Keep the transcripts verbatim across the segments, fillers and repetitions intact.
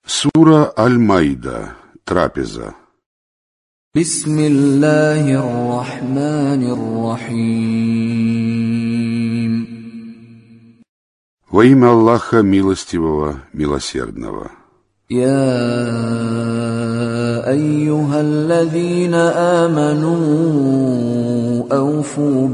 Сура Аль-Маида. Трапеза. Бисмиллахир рахманир рахим. Во имя Аллаха Милостивого, Милосердного. يا أيها الذين آمنوا أوفوا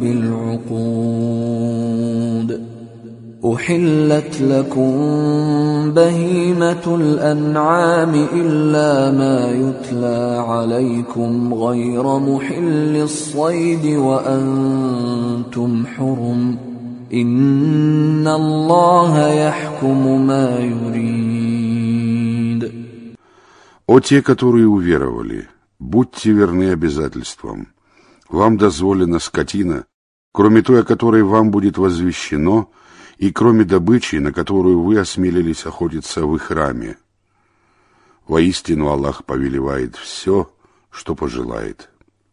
بالعقود أحلت لكم بهيمة الأنعام إلا ما يتلى عليكم غير محل الصيد وأنتم حرم إن الله يحكم ما يريد. О те, которые уверовали, будьте верны обязательствам. Вам дозволена скотина, кроме той, о которой вам будет возвещено, и кроме добычи, на которую вы осмелились охотиться в их храме. Воистину Аллах повелевает все, что пожелает.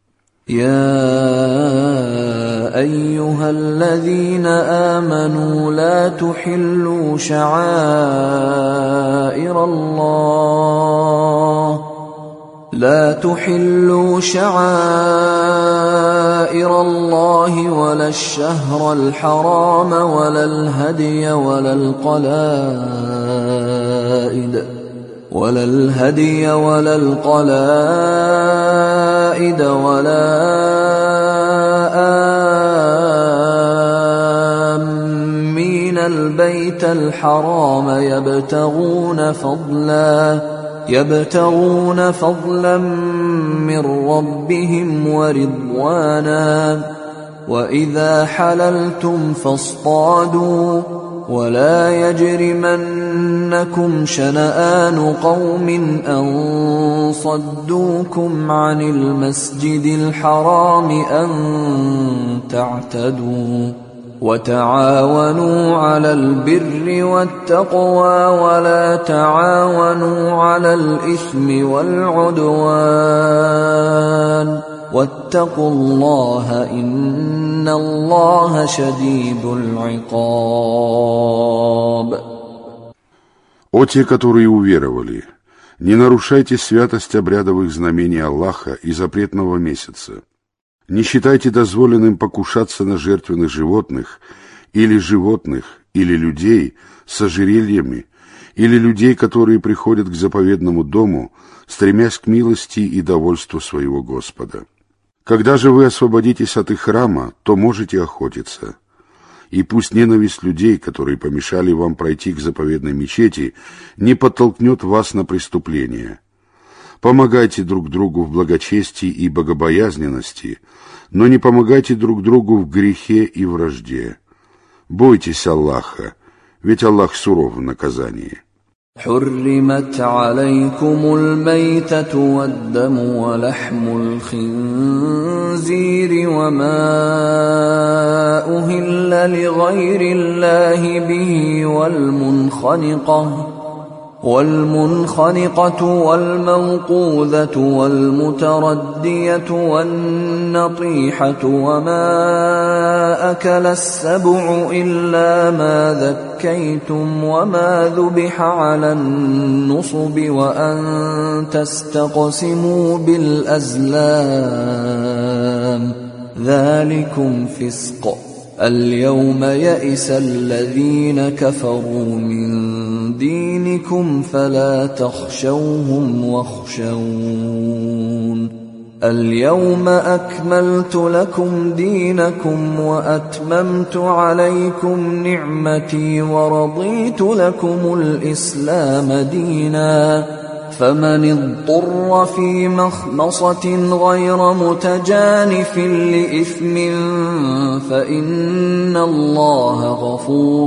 يا أيها الذين آمنوا لا تحلوا شعائر الله لا تحلوا شعائر الله ولا الشهر الحرام ولا الهدي ولا القلائد ولا الهدي ولا القلائد ولا آمين البيت الحرام يبتغون فضلا يبتغون فضلا من ربهم ورضوانا وإذا حللتم فاصطادوا ولا يجرمنكم شنآن قوم أن صدوكم عن المسجد الحرام أن تعتدوا وتعاونوا على البر والتقوى ولا تعاونوا على الإثم والعدوان واتقوا الله إن الله شديد العقاب. О те, которые уверовали, не нарушайте святость обрядовых знамений Аллаха и запретного месяца. Не считайте дозволенным покушаться на жертвенных животных, или животных, или людей с ожерельями, или людей, которые приходят к заповедному дому, стремясь к милости и довольству своего Господа. Когда же вы освободитесь от их храма, то можете охотиться. И пусть ненависть людей, которые помешали вам пройти к заповедной мечети, не подтолкнет вас на преступление. Помогайте друг другу в благочестии и богобоязненности, но не помогайте друг другу в грехе и вражде. Бойтесь Аллаха, ведь Аллах суров в наказании. حرمت عليكم الميتة والدم ولحم الخنزير وما أهل لغير الله به والمنخنقة والمنخنقة والموقوذة والمتردية والنطيحة وما أكل السبع إلا ما ذكيتم وما ذبح على النصب وأن تستقسموا بالأزلام ذلكم فسق. اليوم يئس الذين كفروا من دينكم فلا تخشوهم واخشون اليوم أكملت لكم دينكم وأتممت عليكم نعمتي ورضيت لكم الإسلام دينا فمن اضطر في مخمصة غير متجانف لإثم فإن الله غفور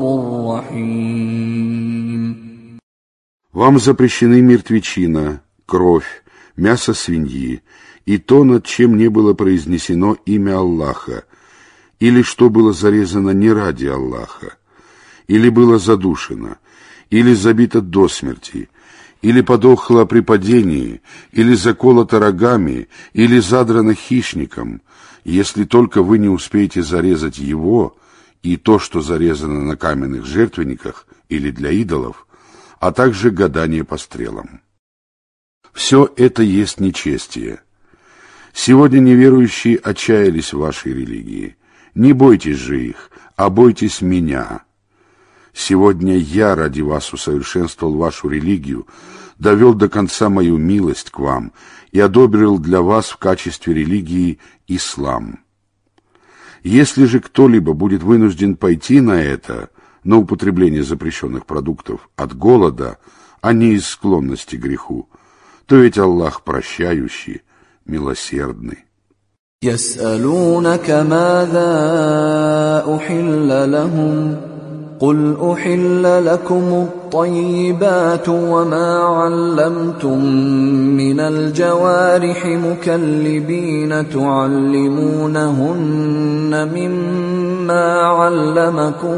رحيم. Вам запрещены мертвечина, кровь, мясо свиньи и то, над чем не было произнесено имя Аллаха, или что было зарезано не ради Аллаха, или было задушено, или забито до смерти, или подохло при падении, или заколото рогами, или задрано хищником, если только вы не успеете зарезать его и то, что зарезано на каменных жертвенниках или для идолов, а также гадание по стрелам. Все это есть нечестие. Сегодня неверующие отчаялись в вашей религии. Не бойтесь же их, а бойтесь меня. Сегодня я ради вас усовершенствовал вашу религию, довел до конца мою милость к вам и одобрил для вас в качестве религии ислам. Если же кто-либо будет вынужден пойти на это, на употребление запрещенных продуктов от голода, а не из склонности к греху, то ведь Аллах прощающий, милосердный. يسألونك ماذا أحل لهم قل أحل لكم الطيبات وما علمتم من الجوارح مكلبين تعلمونهن مما علمكم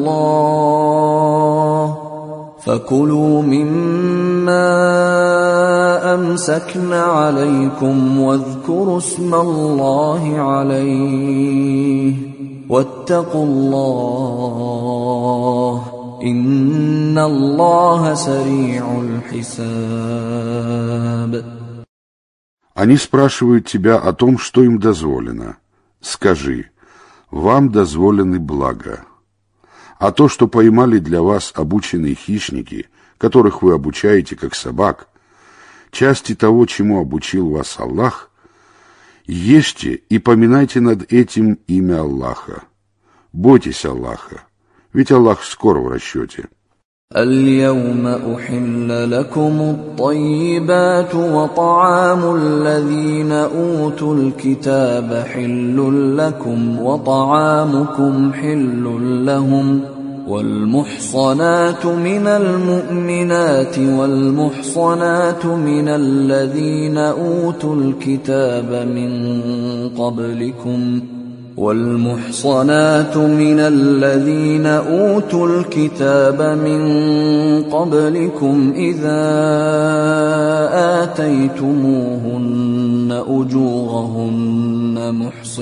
الله فكلوا مما أمسكن عليكم واذكروا اسم الله عليه واتقوا الله إن الله سريع الحساب. Они спрашивают тебя о том, что им дозволено. Скажи, вам дозволены блага. А то, что поймали для вас обученные хищники, которых вы обучаете как собак, части того, чему обучил вас Аллах, ешьте и поминайте над этим имя Аллаха. Бойтесь Аллаха, ведь Аллах скоро в расчете. اليوم أحل لكم الطيبات وطعام الذين أوتوا الكتاب حل لكم وطعامكم حل لهم والمحصنات من المؤمنات والمحصنات من الذين أوتوا الكتاب من قبلكم والمحصنات من الذين أوتوا الكتاب من قبلكم إذا آتيتموهن أجورهن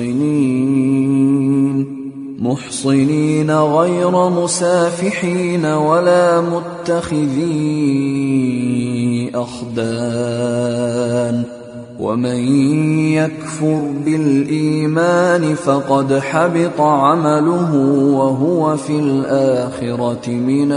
محصنين محصنين غير مسافحين ولا متخذي أخدان ومن يكفر بالإيمان فقد حبط عمله وهو في الآخرة من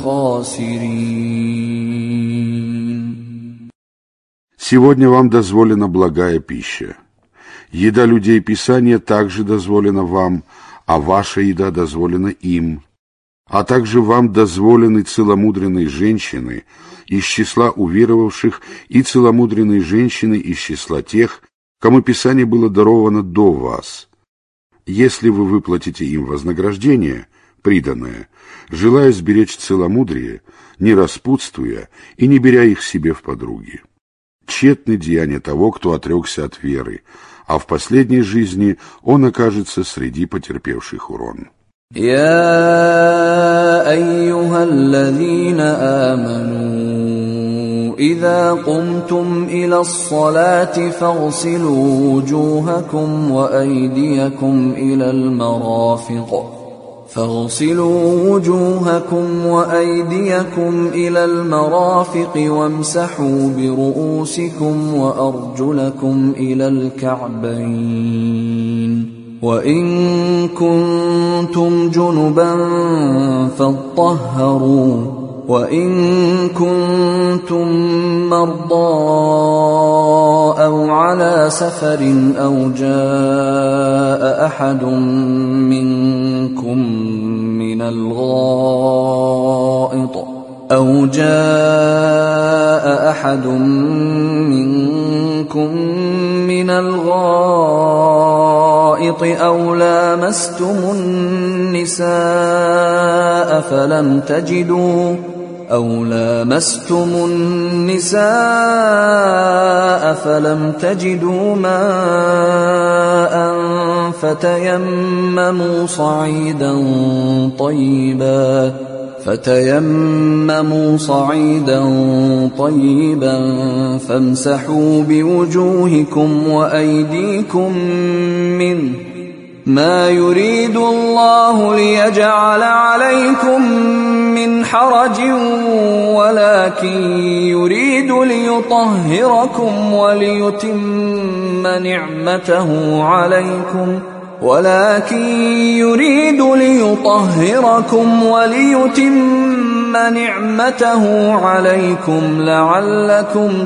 الخاسرين. Сегодня вам дозволена благая пища. Еда людей Писания также дозволена вам, а ваша еда дозволена им. А также вам дозволены целомудренные женщины из числа уверовавших и целомудренные женщины из числа тех, кому Писание было даровано до вас. Если вы выплатите им вознаграждение, приданное, желая сберечь целомудрие, не распутствуя и не беря их себе в подруги. Тщетны деяния того, кто отрекся от веры, а в последней жизни он окажется среди потерпевших урон. يا أيها الذين آمنوا إذا قمتم إلى الصلاة فاغسلوا وجوهكم وأيديكم إلى المرافق فاغسلوا وجوهكم وأيديكم إلى المرافق وامسحوا برؤوسكم وأرجلكم إلى الكعبين وإن كنتم جنبا فاطهروا وإن كنتم مرضى أو على سفر أو جاء أحد منكم من الغائط أو جاء أحد منكم من الغائط أو لامستم النساء فلم تجدوا أو لامستم النساء فلم تجدوا ماء فتيمموا صعيدا طيبا فتيمموا صعيدا طيبا فامسحوا بوجوهكم وأيديكم منه ما يريد الله ليجعل عليكم من حرج ولكن يريد ليطهركم وليتم نعمته عليكم ولكن يريد ليطهركم وليتم نعمته عليكم لعلكم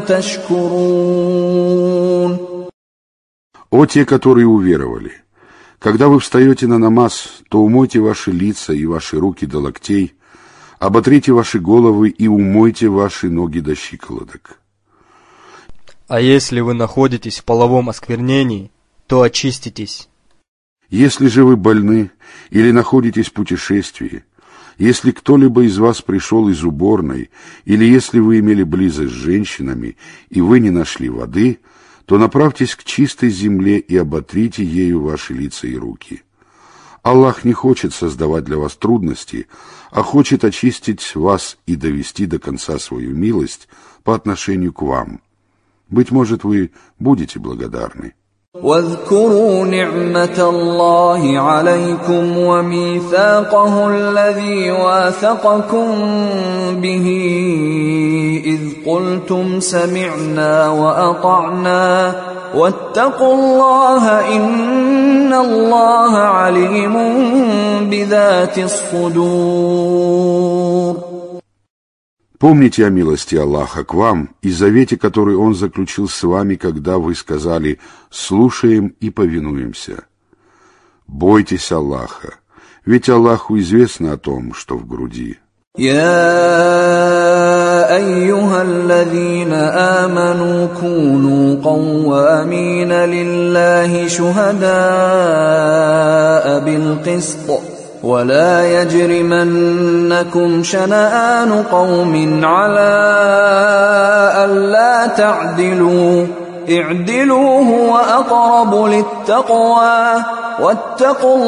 تشكرون. О те, которые уверовали! Когда вы встаете на намаз, то умойте ваши лица и ваши руки до локтей, оботрите ваши головы и умойте ваши ноги до щиколоток. А если вы находитесь в половом осквернении, то очиститесь. Если же вы больны или находитесь в путешествии, если кто-либо из вас пришел из уборной, или если вы имели близость с женщинами, и вы не нашли воды, то направьтесь к чистой земле и оботрите ею ваши лица и руки. Аллах не хочет создавать для вас трудности, а хочет очистить вас и довести до конца свою милость по отношению к вам. Быть может, вы будете благодарны. واذكروا نعمة الله عليكم وميثاقه الذي واثقكم به إذ قلتم سمعنا وأطعنا واتقوا الله إن الله عليم بذات الصدور. Помните о милости Аллаха к вам и завете, который Он заключил с вами, когда вы сказали «слушаем и повинуемся». Бойтесь Аллаха, ведь Аллаху известно о том, что в груди. يا أيها الذين آمنوا كونوا قوامين لله شهداء بالقسط ولا يجرمنكم شنآن قوم على ألا تعدلوا اعدلوا هو أقرب للتقوى واتقوا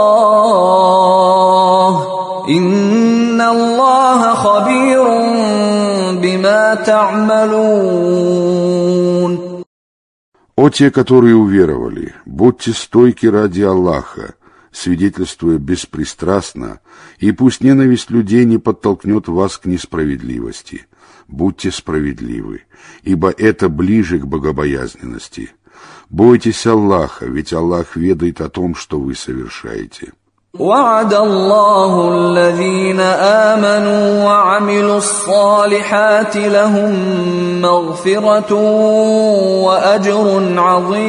الله إن الله خبير بما تعملون. О те, которые уверовали, будьте стойки ради Аллаха, свидетельствуя беспристрастно, и пусть ненависть людей не подтолкнет вас к несправедливости. Будьте справедливы, ибо это ближе к богобоязненности. Бойтесь Аллаха, ведь Аллах ведает о том, что вы совершаете. وعد الله الذين آمنوا وعملوا الصالحات لهم مغفرة وأجر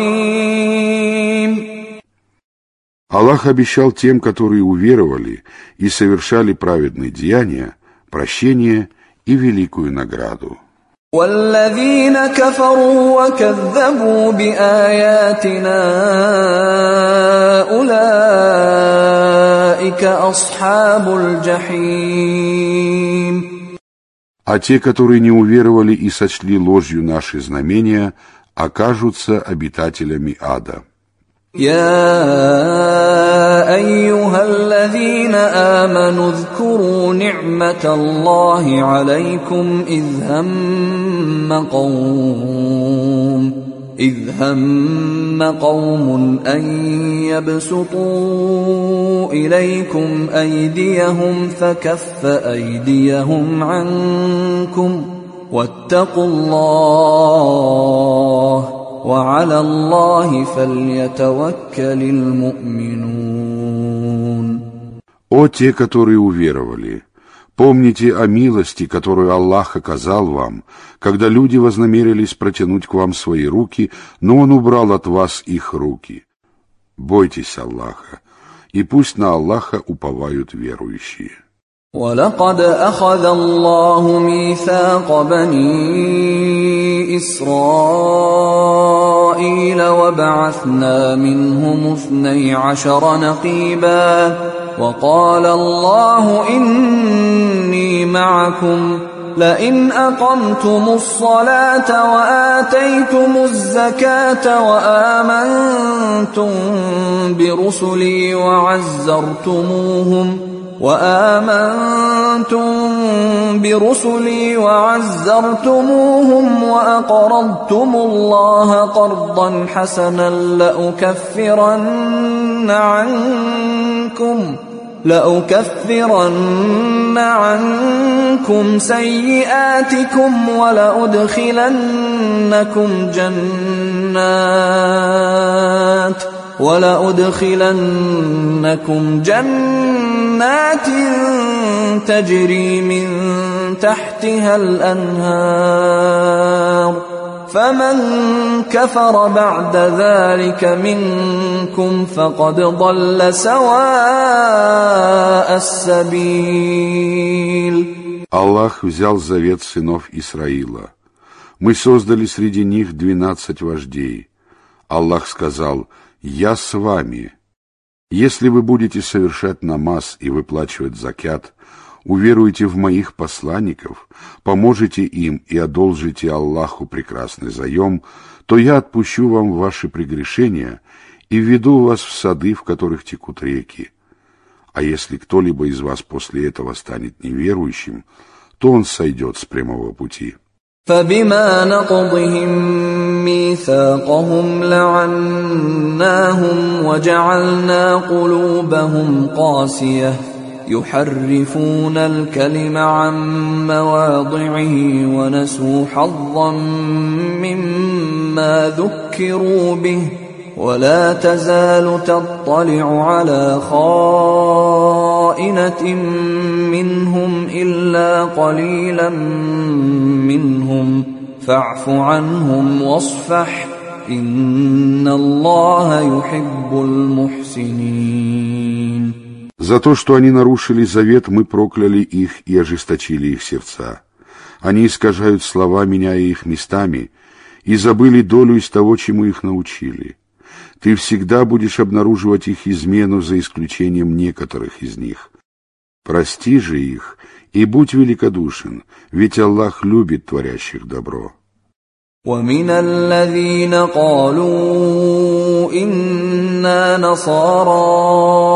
عظيم. Аллах обещал тем, которые уверовали и совершали праведные деяния, прощение и великую награду. والذين كفروا وكذبوا بآياتنا أولئك أصحاب الجحيم. А те, которые не уверовали и сочли ложью наши знамения, окажутся обитателями ада. يا أيها الذين آمنوا اذكروا نعمة الله عليكم إذ هم قوم إذ هم قوم أن يبسطوا إليكم أيديهم فكف أيديهم عنكم واتقوا الله وعلى الله فليتوكل المؤمنون. О те, которые уверовали! Помните о милости, которую Аллах оказал вам, когда люди вознамерились протянуть к вам свои руки, но Он убрал от вас их руки. Бойтесь Аллаха, и пусть на Аллаха уповают верующие. ولقد أخذ الله ميثاق بني إسرائيل وبعثنا منهم اثني عشر نقيبا وقال الله إني معكم لئن أقمتم الصلاة وآتيتم الزكاة وآمنتم برسلي وعزرتموهم وآمنتم برسلي وعزرتموهم وأقرضتم الله قرضا حسنا لأكفرن عنكم لأكفرن عنكم سيئاتكم ولأدخلنكم جنات ولأدخلنكم جنات تجري من تحتها الأنهار فمن كفر بعد ذلك منكم فقد ضل سواء السبيل. Аллах взял завет сынов Исраила. Мы создали среди них двенадцать вождей. Аллах сказал: «Я с вами. Если вы будете совершать намаз и выплачивать закят, уверуете в моих посланников, поможете им и одолжите Аллаху прекрасный заем, то я отпущу вам ваши прегрешения и введу вас в сады, в которых текут реки. А если кто-либо из вас после этого станет неверующим, то он сойдет с прямого пути». فبما نقضهم ميثاقهم لعناهم وجعلنا قلوبهم قاسية يحرفون الكلم عن مواضعه ونسوا حظا مما ذكروا به ولا تزال تطلع على خائنة منهم إلا قليلا منهم فاعف عنهم واصفح إن الله يحب المحسنين. За то, что они нарушили завет, мы прокляли их и ожесточили их сердца. Они искажают слова, меняя их местами, и забыли долю из того, чему их научили. Ты всегда будешь обнаруживать их измену, за исключением некоторых из них. Прости же их и будь великодушен, ведь Аллах любит творящих добро. ومن الذين قالوا إنا نصارى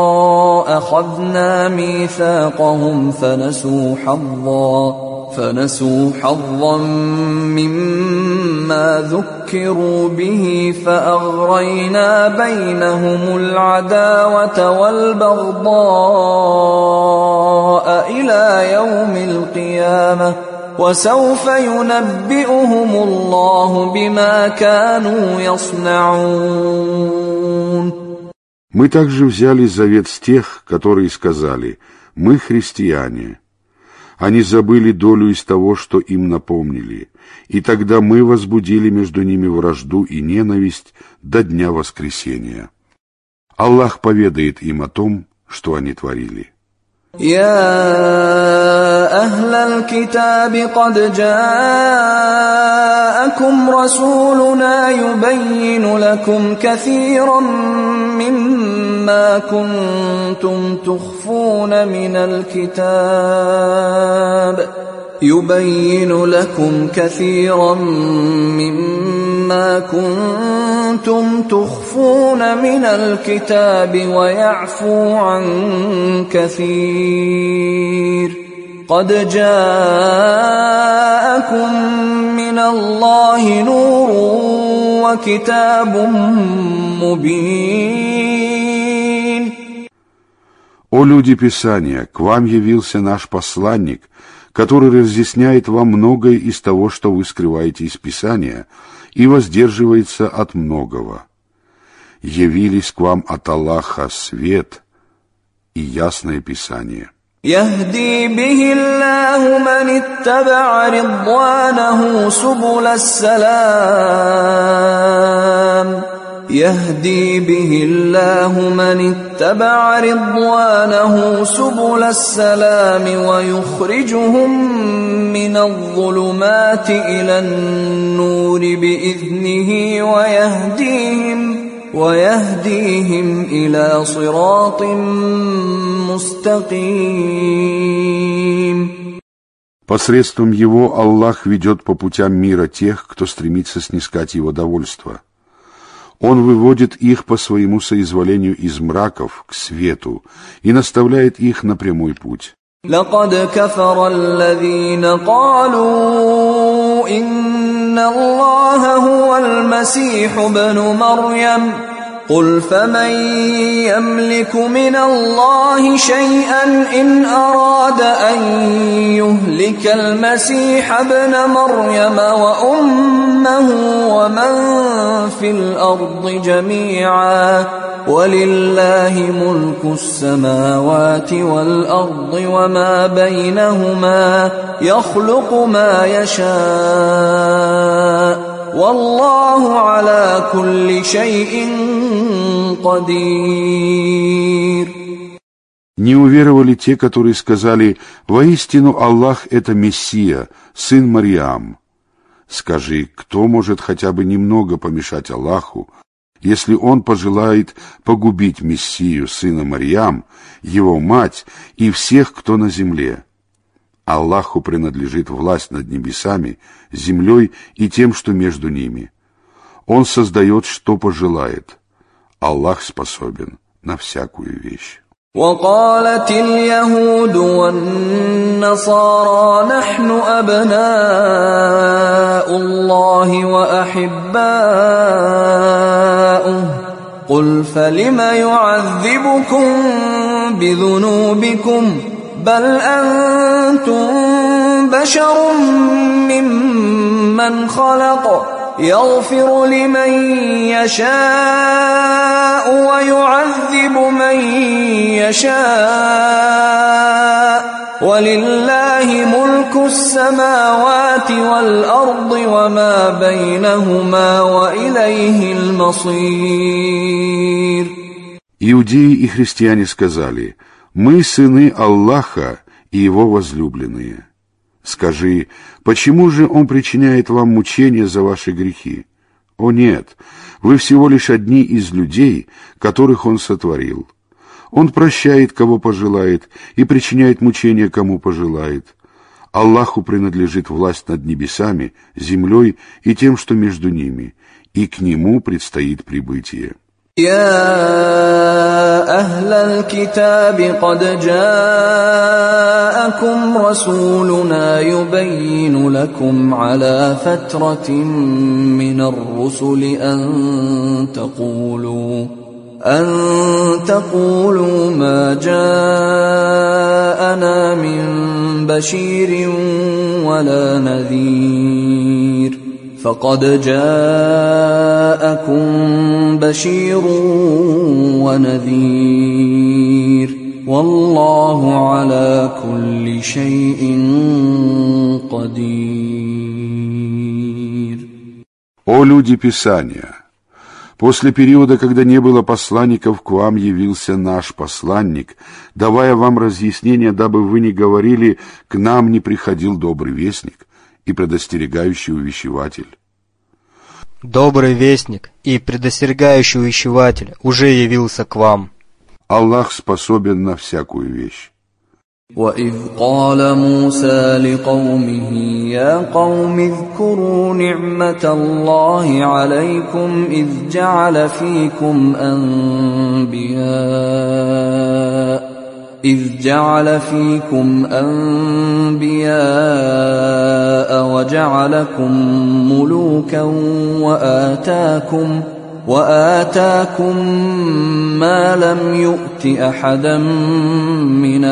أخذنا ميثاقهم فنسوا حظا فنسوا حظا مما ذكروا به فأغرينا بينهم العداوة والبغضاء إلى يوم القيامة وسوف ينبئهم الله بما كانوا يصنعون. Мы также взяли завет с тех, которые сказали: «Мы христиане». Они забыли долю из того, что им напомнили, и тогда мы возбудили между ними вражду и ненависть до дня воскресения. Аллах поведает им о том, что они творили. يا أهل الكتاب قد جاءكم رسولنا يبين لكم كثيرا مما كنتم تخفون من الكتاب يبين لكم كثيرا مما كنتم تخفون من الكتاب ويعفو عن كثير قد جاءكم من الله نور وكتاب مبين. О люди Писания, к вам явился наш посланник, который разъясняет вам многое из того, что вы скрываете из Писания, и воздерживается от многого. Явились к вам от Аллаха свет и ясное Писание. يهدي به الله من اتبع رضوانه سبل السلام يهدي به الله من اتبع رضوانه سبل السلام ويخرجهم من الظلمات إلى النور بإذنه ويهديهم ويهديهم إلى صراط مستقيم. Посредством его Аллах ведет по путям мира тех, кто стремится снискать его довольство. Он выводит их по своему соизволению из мраков к свету и наставляет их на прямой путь. لقد كفر الذين قالوا إن الله هو المسيح ابن مريم قل فمن يملك من الله شيئا إن أراد أن يهلك المسيح ابن مريم وأمه ومن في الأرض جميعا ولله ملك السماوات والأرض وما بينهما يخلق ما يشاء والله على كل شيء قدير. Не уверовали те, которые сказали: «Воистину Аллах — это Мессия, сын Марьям». Скажи, кто может хотя бы немного помешать Аллаху, если Он пожелает погубить Мессию, сына Марьям, его мать и всех, кто на земле? Аллаху принадлежит власть над небесами, землей и тем, что между ними. Он создает, что пожелает. Аллах способен на всякую вещь. وقالت اليهود والنصارى نحن أبناء الله وأحباؤه قل فلم يعذبكم بذنوبكم بل أنتم بشر ممن خلق يغفر لمن يشاء ويعذب من يشاء ولله ملك السماوات والأرض وما بينهما وإليه المصير. Иудеи и христиане сказали: «Мы сыны Аллаха и Его возлюбленные». Скажи, почему же Он причиняет вам мучения за ваши грехи? О нет, вы всего лишь одни из людей, которых Он сотворил. Он прощает, кого пожелает, и причиняет мучения, кому пожелает. Аллаху принадлежит власть над небесами, землей и тем, что между ними, и к Нему предстоит прибытие. يا أهل الكتاب قد جاءكم رسولنا يبين لكم على فترة من الرسل أن تقولوا أن تقولوا ما جاءنا من بشير ولا نذير فقد جاءكم بشير ونذير والله على كل شيء قدير. О люди Писания! После периода, когда не было посланников, к вам явился наш посланник, давая вам разъяснения, дабы вы не говорили: «К нам не приходил добрый вестник и предостерегающий увещеватель». Добрый вестник и предостерегающий увещеватель уже явился к вам. Аллах способен на всякую вещь. وَإِذْ قَالَ مُوسَى لِقَوْمِهِ يَا قَوْمِ اذْكُرُوا نِعْمَةَ اللَّهِ عَلَيْكُمْ إِذْ جَعَلَ فِيكُمْ أَنْبِيَاءَ إذ جعل فيكم أنبياء وجعلكم ملوكا وآتاكم وآتاكم ما لم يؤت أحدا من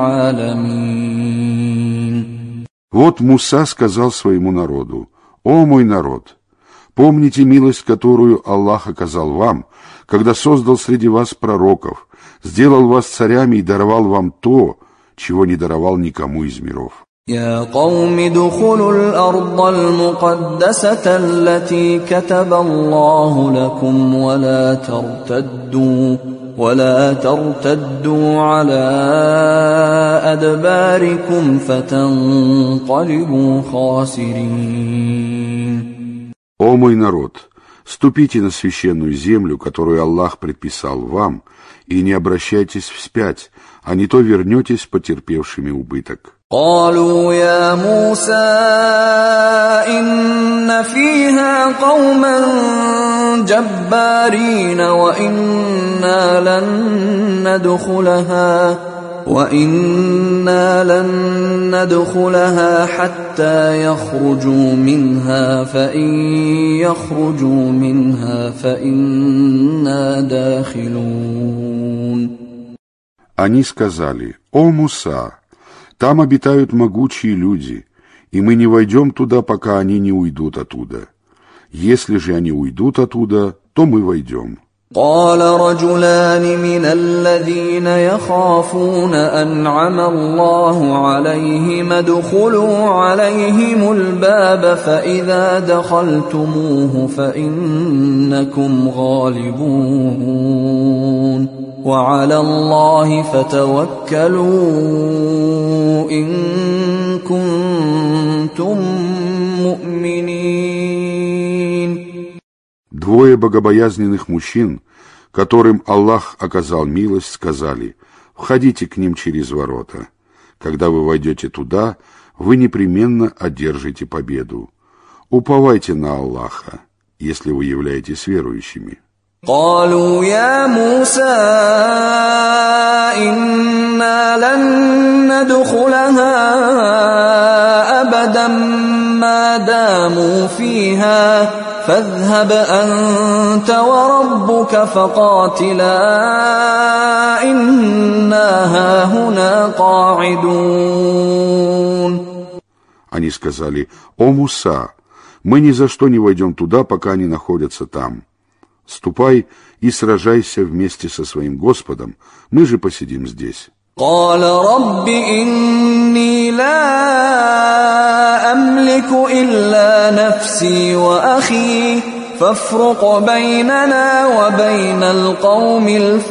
العالمين. Вот Муса сказал своему народу: «О мой народ, помните милость, которую Аллах оказал вам, когда создал среди вас пророков, сделал вас царями и даровал вам то, чего не даровал никому из миров». يا قوم ادخلوا الأرض المقدسة التي كتب الله لكم ولا ترتدوا ولا ترتدوا على أدباركم فتنقلبوا خاسرين. О мой народ, ступите на священную землю, которую Аллах предписал вам, и не обращайтесь вспять, а не то вернетесь потерпевшими убыток. قالوا يا موسى إن فيها قوما جبارين وإنا لن ندخلها وإنا لن ندخلها حتى يخرجوا منها فإن يخرجوا منها فإنا داخلون. Они сказали: «О Муса, там обитают могучие люди, и мы не войдем туда, пока они не уйдут оттуда. Если же они уйдут оттуда, то мы войдем». قال رجلان من الذين يخافون أنعم الله عليهم ادخلوا عليهم الباب فإذا دخلتموه فإنكم غالبون وعلى الله فتوكلوا إن كنتم مؤمنين. Двое богобоязненных мужчин, которым Аллах оказал милость, сказали: «Входите к ним через ворота. Когда вы войдете туда, вы непременно одержите победу. Уповайте на Аллаха, если вы являетесь верующими». قالوا يا موسى إنا لن ندخلها أبدا ما داموا فيها فاذهب أنت وربك فقاتلا إنا هاهنا قاعدون. Они сказали: «О Муса, мы ни за что не войдем туда, пока они находятся там. Ступай и сражайся вместе со своим Господом, мы же посидим здесь». قال رب إني لا أملك إلا نفسي وأخي فافرق بيننا وبين القوم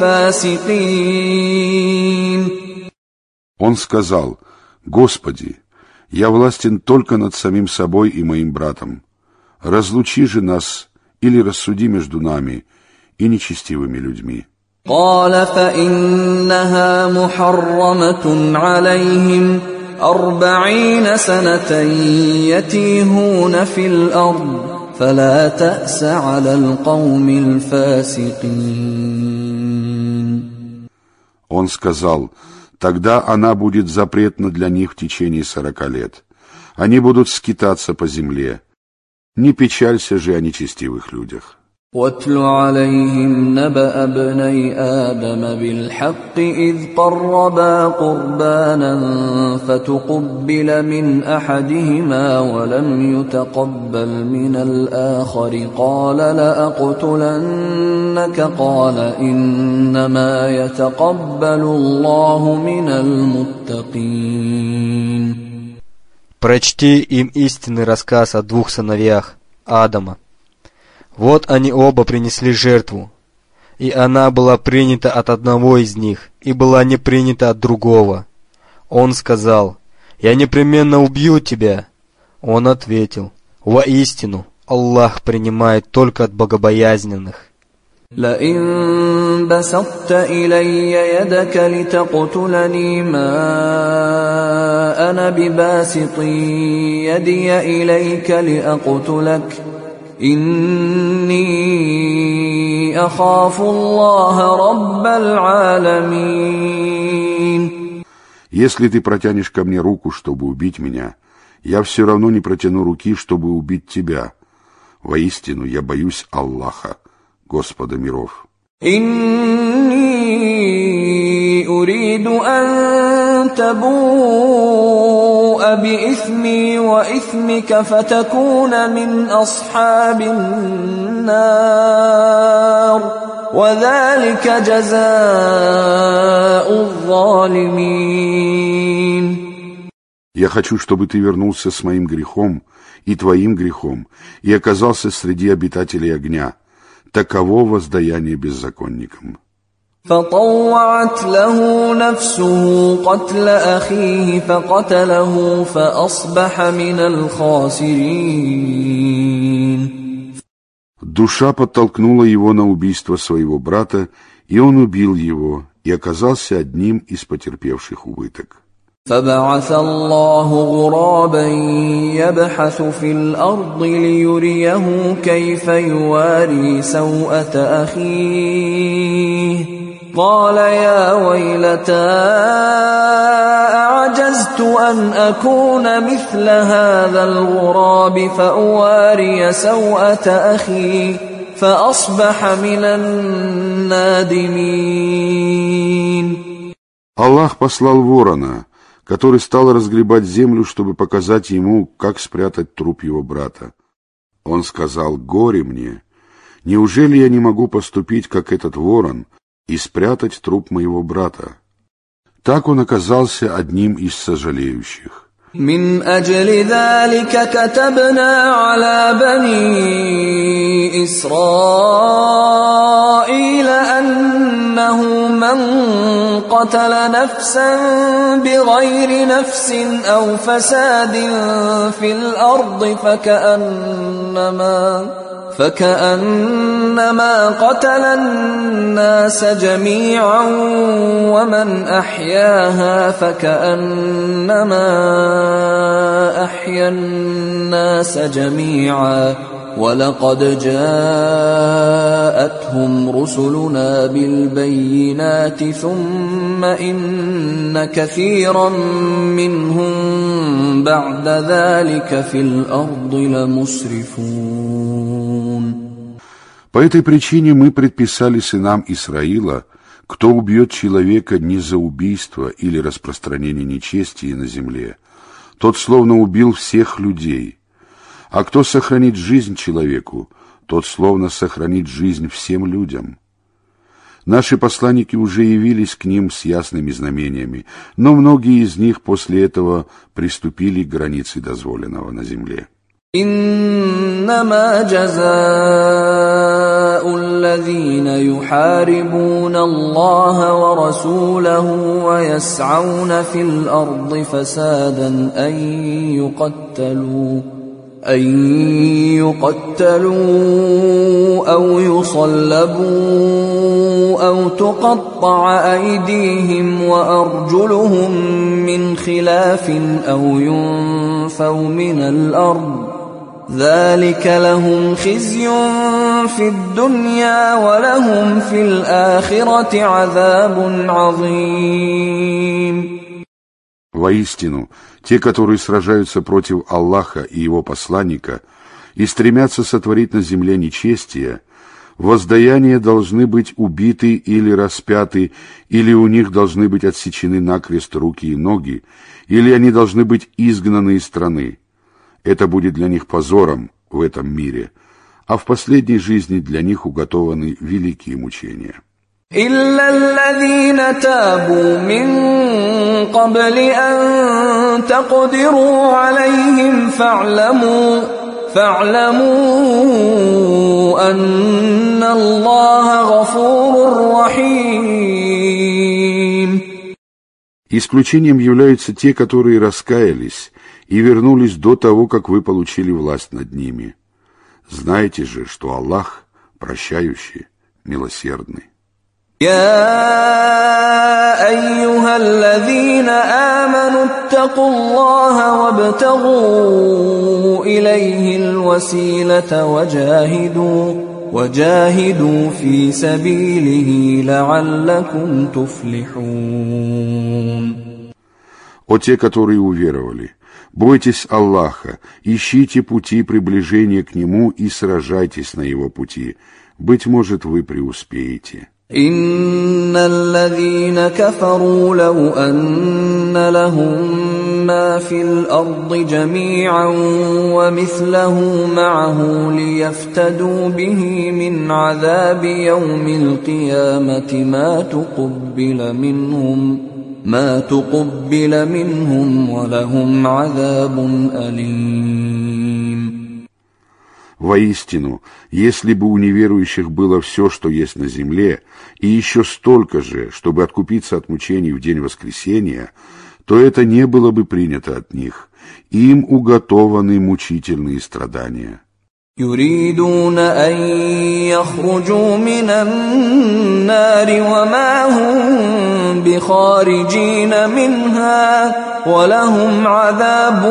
الفاسقين. Он сказал: «Господи, я властен только над самим собой и моим братом. Разлучи же нас или рассуди между нами и нечестивыми людьми». قال فإنها محرمة عليهم أربعين سنة يتيهون في الأرض فلا تأس على القوم الفاسقين. Он сказал: «Тогда она будет запретна для них в течение сорока лет. Они будут скитаться по земле. Не печалься же о нечестивых людях». واتل عليهم نبأ ابني آدم بالحق إذ قربا قربانا فتقبل من أحدهما ولم يتقبل من الآخر قال لأقتلنك قال إنما يتقبل الله من المتقين. Прочти им истинный рассказ о двух сыновьях Адама. Вот они оба принесли жертву, и она была принята от одного из них, и была не принята от другого. Он сказал: «Я непременно убью тебя». Он ответил: «Воистину, Аллах принимает только от богобоязненных». لئن بسطت إلي يدك لتقتلني ما أنا بباسط يدي إليك لأقتلك إني أخاف الله رب العالمين. Если ты протянешь ко мне руку, чтобы убить меня, я все равно не протяну руки, чтобы убить тебя. Воистину, я боюсь Аллаха, Господа миров. إني أريد أن تبوء بإثمي وإثمك فتكون من أصحاب النار وذلك جزاء الظالمين. Я хочу, чтобы ты вернулся с моим грехом и твоим грехом и оказался среди обитателей огня. Таково воздаяние беззаконникам. فطوعت له نفسه قتل أخيه فقتله فأصبح من الخاسرين. Душа подтолкнула его на убийство своего брата, и он убил его, и оказался одним из потерпевших убыток. فبعث الله غرابا يبحث في الأرض ليريه كيف يواري سوءة أخيه قال يا ويلتى أعجزت أن أكون مثل هذا الغراب فأواري سوءة أخي فأصبح من النادمين. Аллах послал ворона, который стал разгребать землю, чтобы показать ему, как спрятать труп его брата. Он сказал: «Горе мне! Неужели я не могу поступить, как этот ворон, и спрятать труп моего брата?» Так он оказался одним из сожалеющих. من أجل ذلك كتبنا على بني إسرائيل أنه من قتل نفسا بغير نفس أو فساد في الأرض فكأنما فكأنما قتل الناس جميعا ومن أحياها فكأنما أحيا الناس جميعا ولقد جاءتهم رسلنا بالبينات ثم إن كثيرا منهم بعد ذلك في الأرض لمسرفون. По этой причине мы предписали сынам Исраила: кто убьет человека не за убийство или распространение нечестия на земле, тот словно убил всех людей. А кто сохранит жизнь человеку, тот словно сохранит жизнь всем людям. Наши посланники уже явились к ним с ясными знамениями, но многие из них после этого приступили к границе дозволенного на земле. إنما جزاء الذين يحاربون الله ورسوله ويسعون في الأرض فسادا أن يقتلوا أن يقتلوا أو يصلبوا أو تقطع أيديهم وأرجلهم من خلاف أو ينفوا من الأرض ذلك لهم خزي في الدنيا ولهم في الآخرة عذاب عظيم. Воистину, те, которые сражаются против Аллаха и Его посланника и стремятся сотворить на земле нечестие, воздаяние должны быть убиты или распяты, или у них должны быть отсечены накрест руки и ноги, или они должны быть изгнаны из страны. Это будет для них позором в этом мире, а в последней жизни для них уготованы великие мучения. إلا الذين تابوا من قبل أن تقدروا عليهم فاعلموا فاعلموا أن الله غفور رحيم. Исключением являются те, которые раскаялись и вернулись до того, как вы получили власть над ними. Знайте же, что Аллах прощающий, милосердный. يا أيها الذين آمنوا اتقوا الله وابتغوا إليه الوسيلة وجاهدوا وجاهدوا في سبيله لعلكم تفلحون. О те, которые уверовали, бойтесь Аллаха, ищите пути приближения к Нему и сражайтесь на Его пути. Быть может, вы преуспеете. إن الذين كفروا لو أن لهم ما في الأرض جميعا ومثله معه ليفتدوا به من عذاب يوم القيامة ما تقبل منهم ما تقبل منهم ولهم عذاب أليم. Воистину, если бы у неверующих было все, что есть на земле, и еще столько же, чтобы откупиться от мучений в день воскресения, то это не было бы принято от них. Им уготованы мучительные страдания. يريدون أن يخرجوا من النار وما هم بخارجين منها وَلَهُمْ عَذَابٌ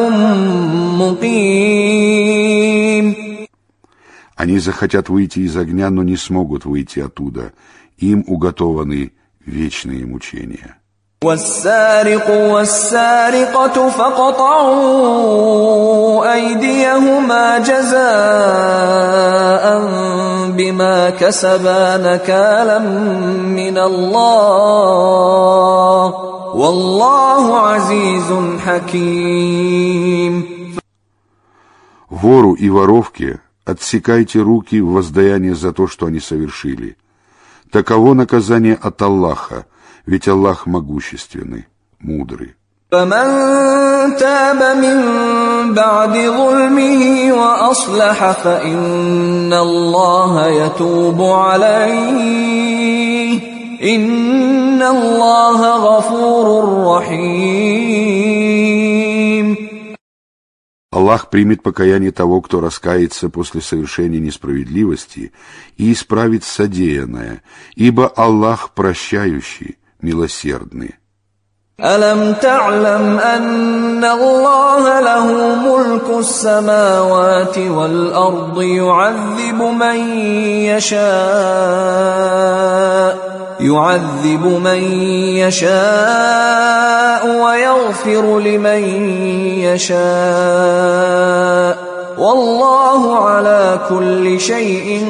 مُقِيمٌ. Они захотят выйти из огня, но не смогут выйти оттуда. Им уготованы вечные мучения. وَالسَّارِقُ وَالسَّارِقَةُ فَاقْطَعُوا أَيْدِيَهُمَا جَزَاءً بِمَا كَسَبَا نَكَالًا مِّنَ اللَّهِ وَاللَّهُ عَزِيزٌ حَكِيمٌ. Вору и воровке отсекайте руки в воздаяние за то, что они совершили. Таково наказание от Аллаха, ведь Аллах могущественный, мудрый. فَمَن تَابَ مِن بَعْدِ ظُلْمِهِ وَأَصْلَحَ فَإِنَّ اللَّهَ يَتُوبُ عَلَيْهِ إِنَّ اللَّهَ غَفُورٌ رَّحِيمٌ. Аллах примет покаяние того, кто раскается после совершения несправедливости и исправит содеянное, ибо Аллах прощающий, милосердный. أَلَمْ تَعْلَمْ أَنَّ اللَّهَ لَهُ مُلْكُ السَّمَاوَاتِ وَالْأَرْضِ يُعَذِّبُ مَن يَشَاءُ يُعَذِّبُ مَن يَشَاءُ وَيَغْفِرُ لِمَن يَشَاءُ وَاللَّهُ عَلَى كُلِّ شَيْءٍ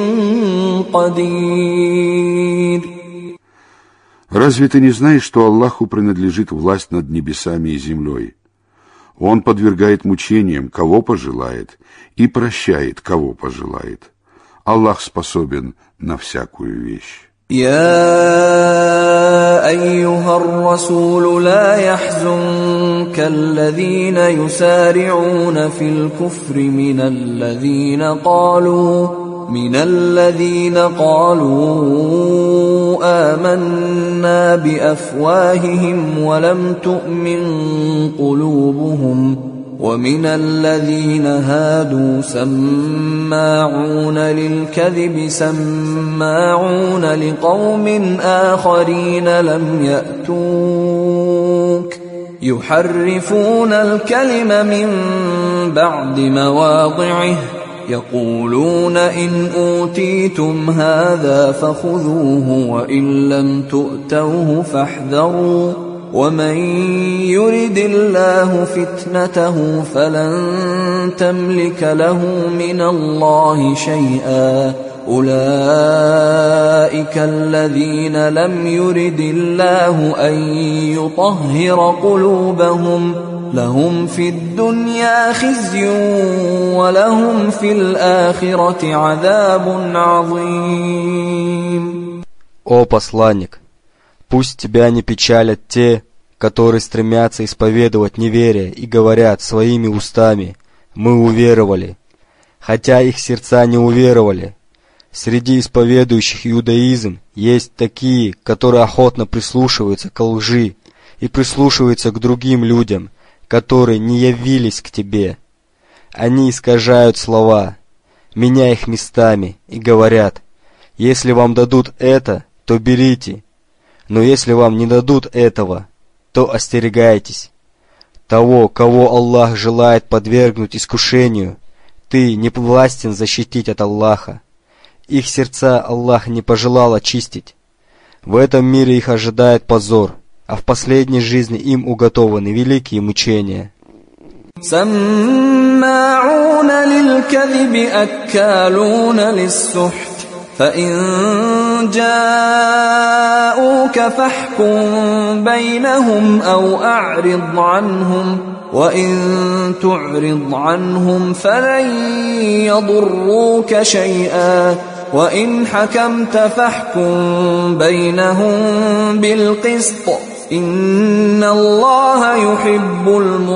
قَدِيرٌ. Разве ты не знаешь, что Аллаху принадлежит власть над небесами и землей? Он подвергает мучениям, кого пожелает, и прощает, кого пожелает. Аллах способен на всякую вещь. يا أيها الرسول لا يحزنك الذين يسارعون في الكفر من الذين قالوا من الذين قالوا آمنا بأفواههم ولم تؤمن قلوبهم ومن الذين هادوا سماعون للكذب سماعون لقوم آخرين لم يأتوك يحرفون الكلم من بعد مواضعه يقولون إن أوتيتم هذا فخذوه وإن لم تؤتوه فاحذروا ومن يرد الله فتنته فلن تملك له من الله شيئا أولئك الذين لم يرد الله أن يطهر قلوبهم لهم في الدنيا خزي ولهم في الآخرة عذاب عظيم. О посланник, пусть тебя не печалят те, которые стремятся исповедовать неверие и говорят своими устами: «Мы уверовали», хотя их сердца не уверовали. Среди исповедующих иудаизм есть такие, которые охотно прислушиваются к лжи и прислушиваются к другим людям, которые не явились к тебе. Они искажают слова, меняя их местами, и говорят: «Если вам дадут это, то берите, но если вам не дадут этого, то остерегайтесь. Того, кого Аллах желает подвергнуть искушению, ты не властен защитить от Аллаха. Их сердца Аллах не пожелал очистить. В этом мире их ожидает позор, а в последней жизни им уготованы великие мучения». سماعون للكذب أكالون للسحت فإن جاءوك فاحكم بينهم أو أعرض عنهم وإن تعرض عنهم فلن يضروك شيئا وإن حكمت فاحكم بينهم بالقسط إن الله يحب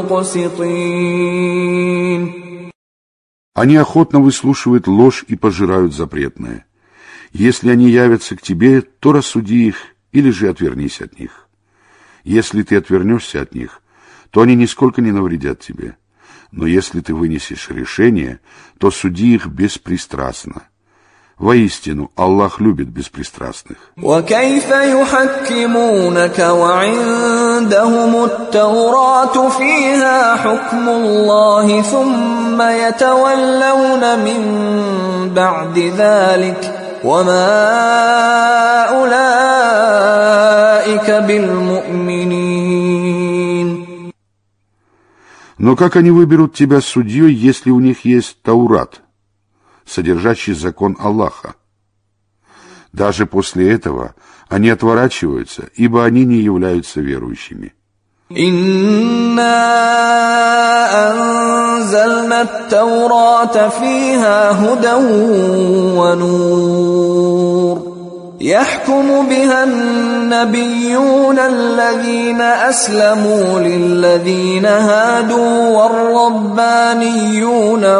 المقسطين. Они охотно выслушивают ложь и пожирают запретное. Если они явятся к тебе, то рассуди их или же отвернись от них. Если ты отвернешься от них, то они нисколько не навредят тебе. Но если ты вынесешь решение, то суди их беспристрастно. Воистину, Аллах любит беспристрастных. وكيف يحكمونك وعندهم التوراة فيها حكم الله ثم يتولون من بعد ذلك وما أولئك بالمؤمنين. Но как они выберут тебя судьей, если у них есть Таурат, содержащий закон Аллаха? Даже после этого они отворачиваются, ибо они не являются верующими. إنا أنزلنا التوراة فيها هدى ونور يحكم بها النبيون الذين أسلموا للذين هادوا والربانيون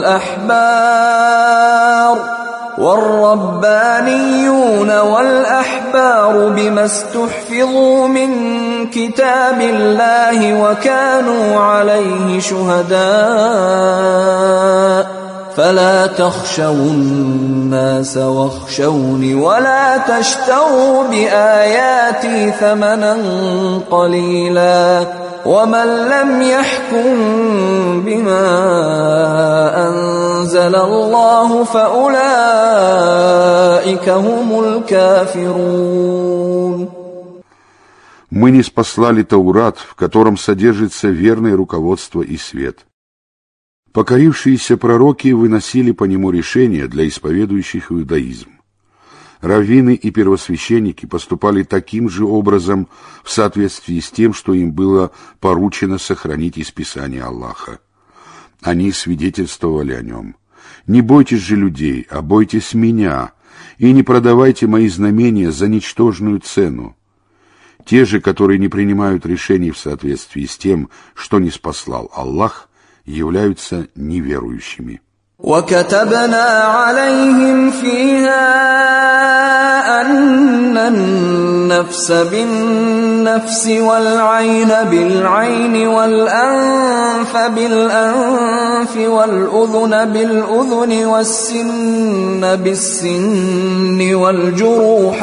والأحبار والربانيون والأحبار بما استحفظوا من كتاب الله وكانوا عليه شهداء فلا تخشوا الناس واخشوني ولا تشتروا بآياتي ثمنا قليلا ومن لم يحكم بما أنزل الله فأولئك هم الكافرون. Мы ниспослали Таурат, в котором содержится верное руководство и свет. Покорившиеся пророки выносили по нему решения для исповедующих иудаизм. Раввины и первосвященники поступали таким же образом в соответствии с тем, что им было поручено сохранить из Писания Аллаха. Они свидетельствовали о нем. «Не бойтесь же людей, а бойтесь меня, и не продавайте мои знамения за ничтожную цену». Те же, которые не принимают решений в соответствии с тем, что ниспослал Аллах, являются неверующими. وكتبنا عليهم فيها أن النفس بالنفس والعين بالعين والأنف بالأنف والأذن بالأذن والسن بالسن والجروح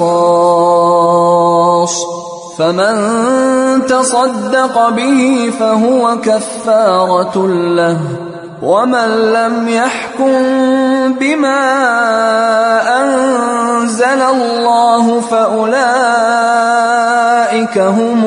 قصاص فمن تصدق به فهو كفارة له ومن لم يحكم بما أنزل الله فأولئك هم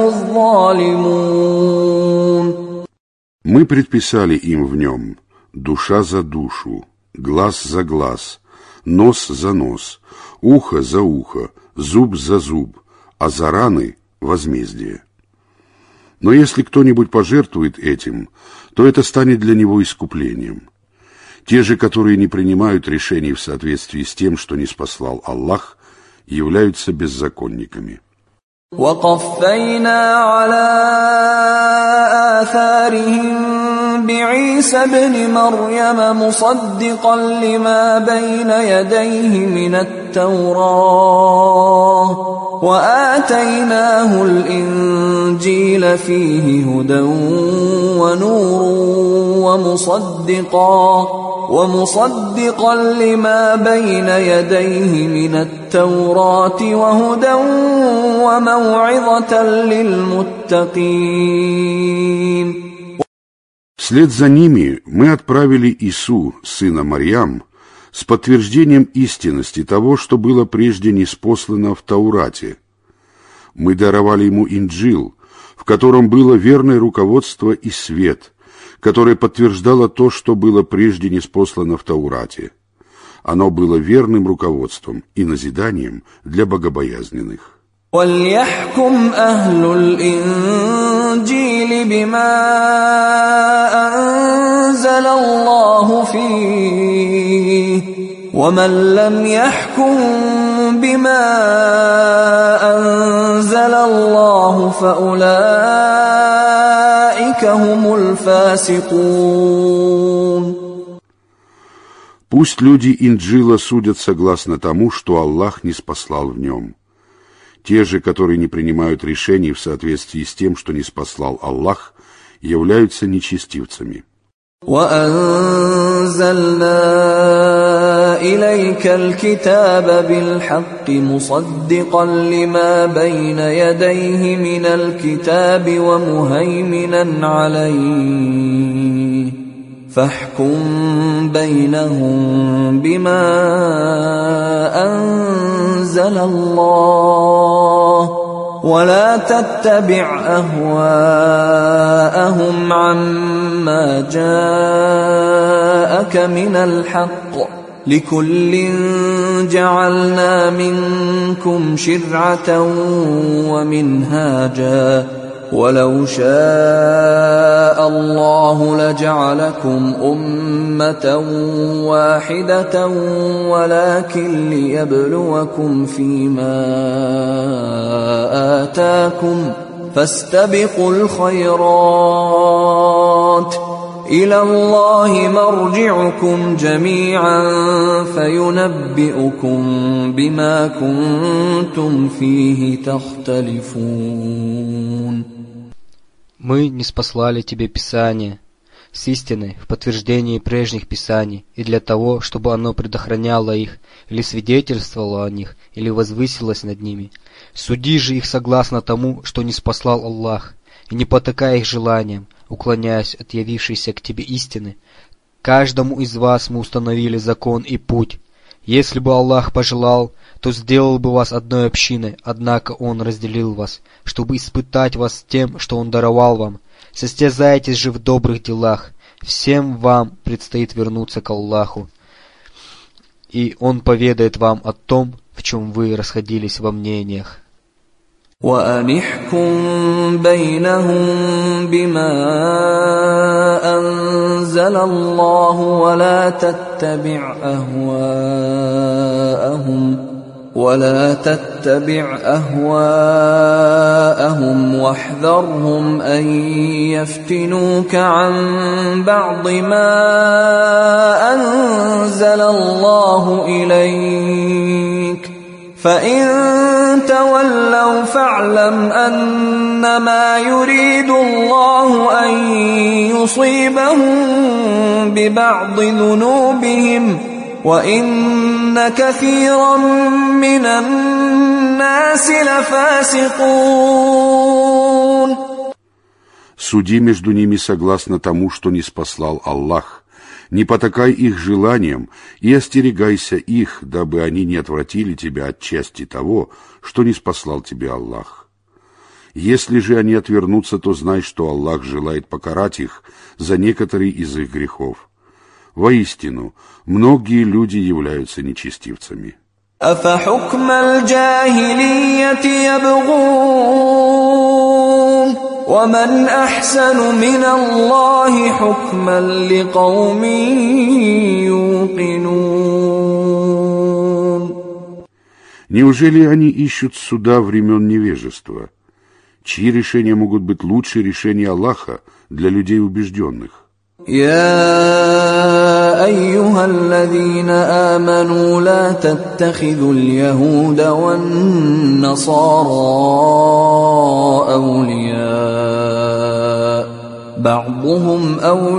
الظالمون. Мы предписали им в нем душа за душу, глаз за глаз, нос за нос, ухо за ухо, зуб за зуб, а за раны – возмездие. Но если кто-нибудь пожертвует этим, то это станет для него искуплением. Те же, которые не принимают решений в соответствии с тем, что ниспослал Аллах, являются беззаконниками. وقفينا على آثارهم بعيسى ابن مريم مصدقا لما بين يديه من التوراة وآتيناه الإنجيل فيه هدى ونور ومصدقا ومصدقا لما بين يديه من التوراة وهدى وموعظة للمتقين. Вслед за ними мы отправили Ису, сына Марьям, с подтверждением истинности того, что было прежде ниспослано в Таурате. Мы даровали ему Инджил, в котором было верное руководство и свет, которое подтверждало то, что было прежде ниспослано в Таурате. Оно было верным руководством и назиданием для богобоязненных. وَلْيَحْكُمْ أَهْلُ الْإِنْجِيلِ بِمَا أَنزَلَ اللَّهُ فِيهِ وَمَنْ لَمْ يَحْكُمْ بِمَا أَنزَلَ اللَّهُ فَأُولَئِكَ هُمُ الْفَاسِقُونَ. Пусть люди Инджила судят согласно тому, что Аллах ниспослал в нем. Те же, которые не принимают решений в соответствии с тем, что ниспослал Аллах, являются нечестивцами. وَأَنزَلْنَا إليك الكتاب بالحق مصدقا لما بين يديه من الكتاب ومهيمنا عليه فاحكم بينهم بما أنزل الله ولا تتبع أهواءهم عما جاءك من الحق لكل جعلنا منكم شرعة ومنهاجا ولو شاء الله لجعلكم أمة واحدة ولكن ليبلوكم فيما آتاكم فاستبقوا الخيرات إلى الله مرجعكم جميعا فينبئكم بما كنتم فيه تختلفون. Мы ниспослали тебе Писание с истиной в подтверждении прежних Писаний и для того, чтобы оно предохраняло их, или свидетельствовало о них, или возвысилось над ними. Суди же их согласно тому, что ниспослал Аллах, и не потакай их желаниям, уклоняясь от явившейся к тебе истины. Каждому из вас мы установили закон и путь. Если бы Аллах пожелал, то сделал бы вас одной общиной, однако Он разделил вас, чтобы испытать вас тем, что Он даровал вам. Состязайтесь же в добрых делах. Всем вам предстоит вернуться к Аллаху, и Он поведает вам о том, в чем вы расходились во мнениях. وأنحكم بينهم بما أنزل الله ولا تتبع أهواءهم ولا تتبع أهواءهم واحذرهم أن يفتنوك عن بعض ما أنزل الله إليك فإن تولوا فاعلم أنما يريد الله أن يصيبهم ببعض ذنوبهم وإن كثيرا من الناس لفاسقون. Суди между ними согласно тому, что ниспослал Аллах. Не потакай их желаниям и остерегайся их, дабы они не отвратили тебя от части того, что ниспослал тебе Аллах. Если же они отвернутся, то знай, что Аллах желает покарать их за некоторые из их грехов. Воистину, многие люди являются нечестивцами. أفحكم الجاهلية يبغون ومن أحسن من الله حكما لقوم يوقنون. Неужели они ищут суда времен невежества? Чьи решения могут быть лучше решения Аллаха для людей убежденных? يا أيها الذين آمنوا لا تتخذوا اليهود والنصارى أولياء بعضهم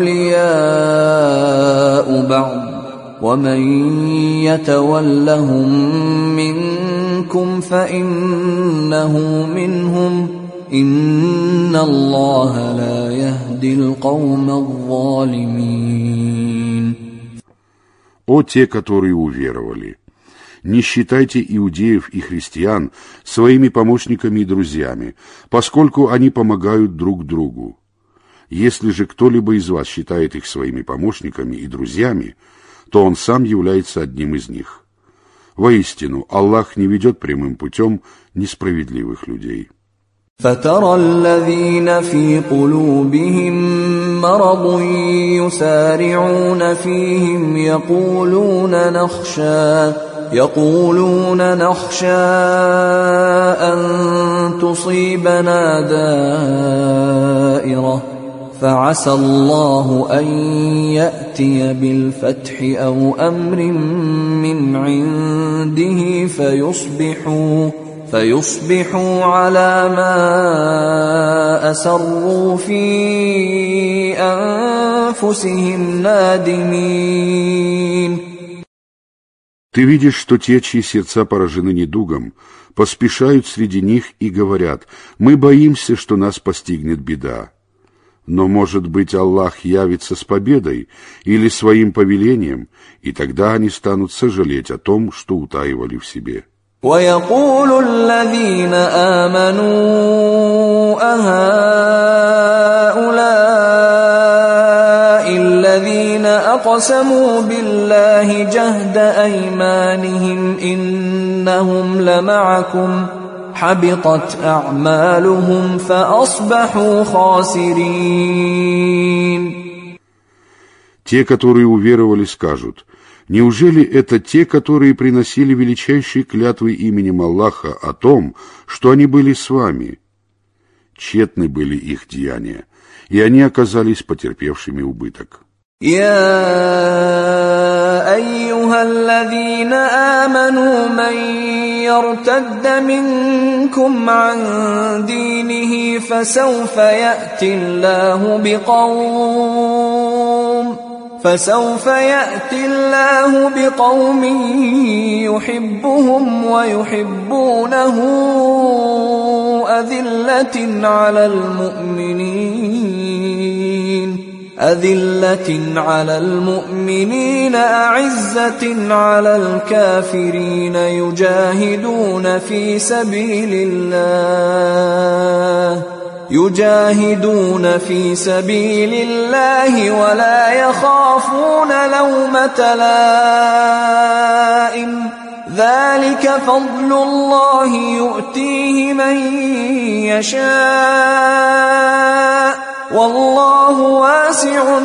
أولياء بعض ومن يتولهم منكم فإنه منهم إن الله لا يهدي القوم الظالمين. О те, которые уверовали! Не считайте иудеев и христиан своими помощниками и друзьями, поскольку они помогают друг другу. Если же кто-либо из вас считает их своими помощниками и друзьями, то он сам является одним из них. Воистину, Аллах не ведет прямым путем несправедливых людей. فترى الذين في قلوبهم مرض يسارعون فيهم يقولون نخشى يقولون نخشى أن تصيبنا دائرة فعسى الله أن يأتي بالفتح أو أمر من عنده فيصبحوا فيصبحوا على ما أسروا في أنفسهم نادمين. Ты видишь, что те, чьи сердца поражены недугом, поспешают среди них и говорят: «Мы боимся, что нас постигнет беда». Но, может быть, Аллах явится с победой или своим повелением, и тогда они станут сожалеть о том, что утаивали в себе. وَيَقُولُ الَّذِينَ آمَنُوا أَهَؤُلَاءِ الَّذِينَ أَقْسَمُوا بِاللَّهِ جَهْدَ أَيْمَانِهِمْ إِنَّهُمْ لَمَعَكُمْ حبطت أعمالهم فأصبحوا خاسرين. Те, которые уверовали, скажут: неужели это те, которые приносили величайшие клятвы именем Аллаха о том, что они были с вами? Тщетны были их деяния, и они оказались потерпевшими убыток. يا أيها الذين آمنوا من يرتد منكم عن دينه فسوف يأتي الله بقوم فسوف يأتي الله بقوم يحبهم ويحبونه أذلة على المؤمنين أذلة على المؤمنين أعزة على الكافرين يجاهدون في سبيل الله يجاهدون في سبيل الله ولا يخافون لومة لائم ذلك فضل الله يؤتيه من يشاء والله واسع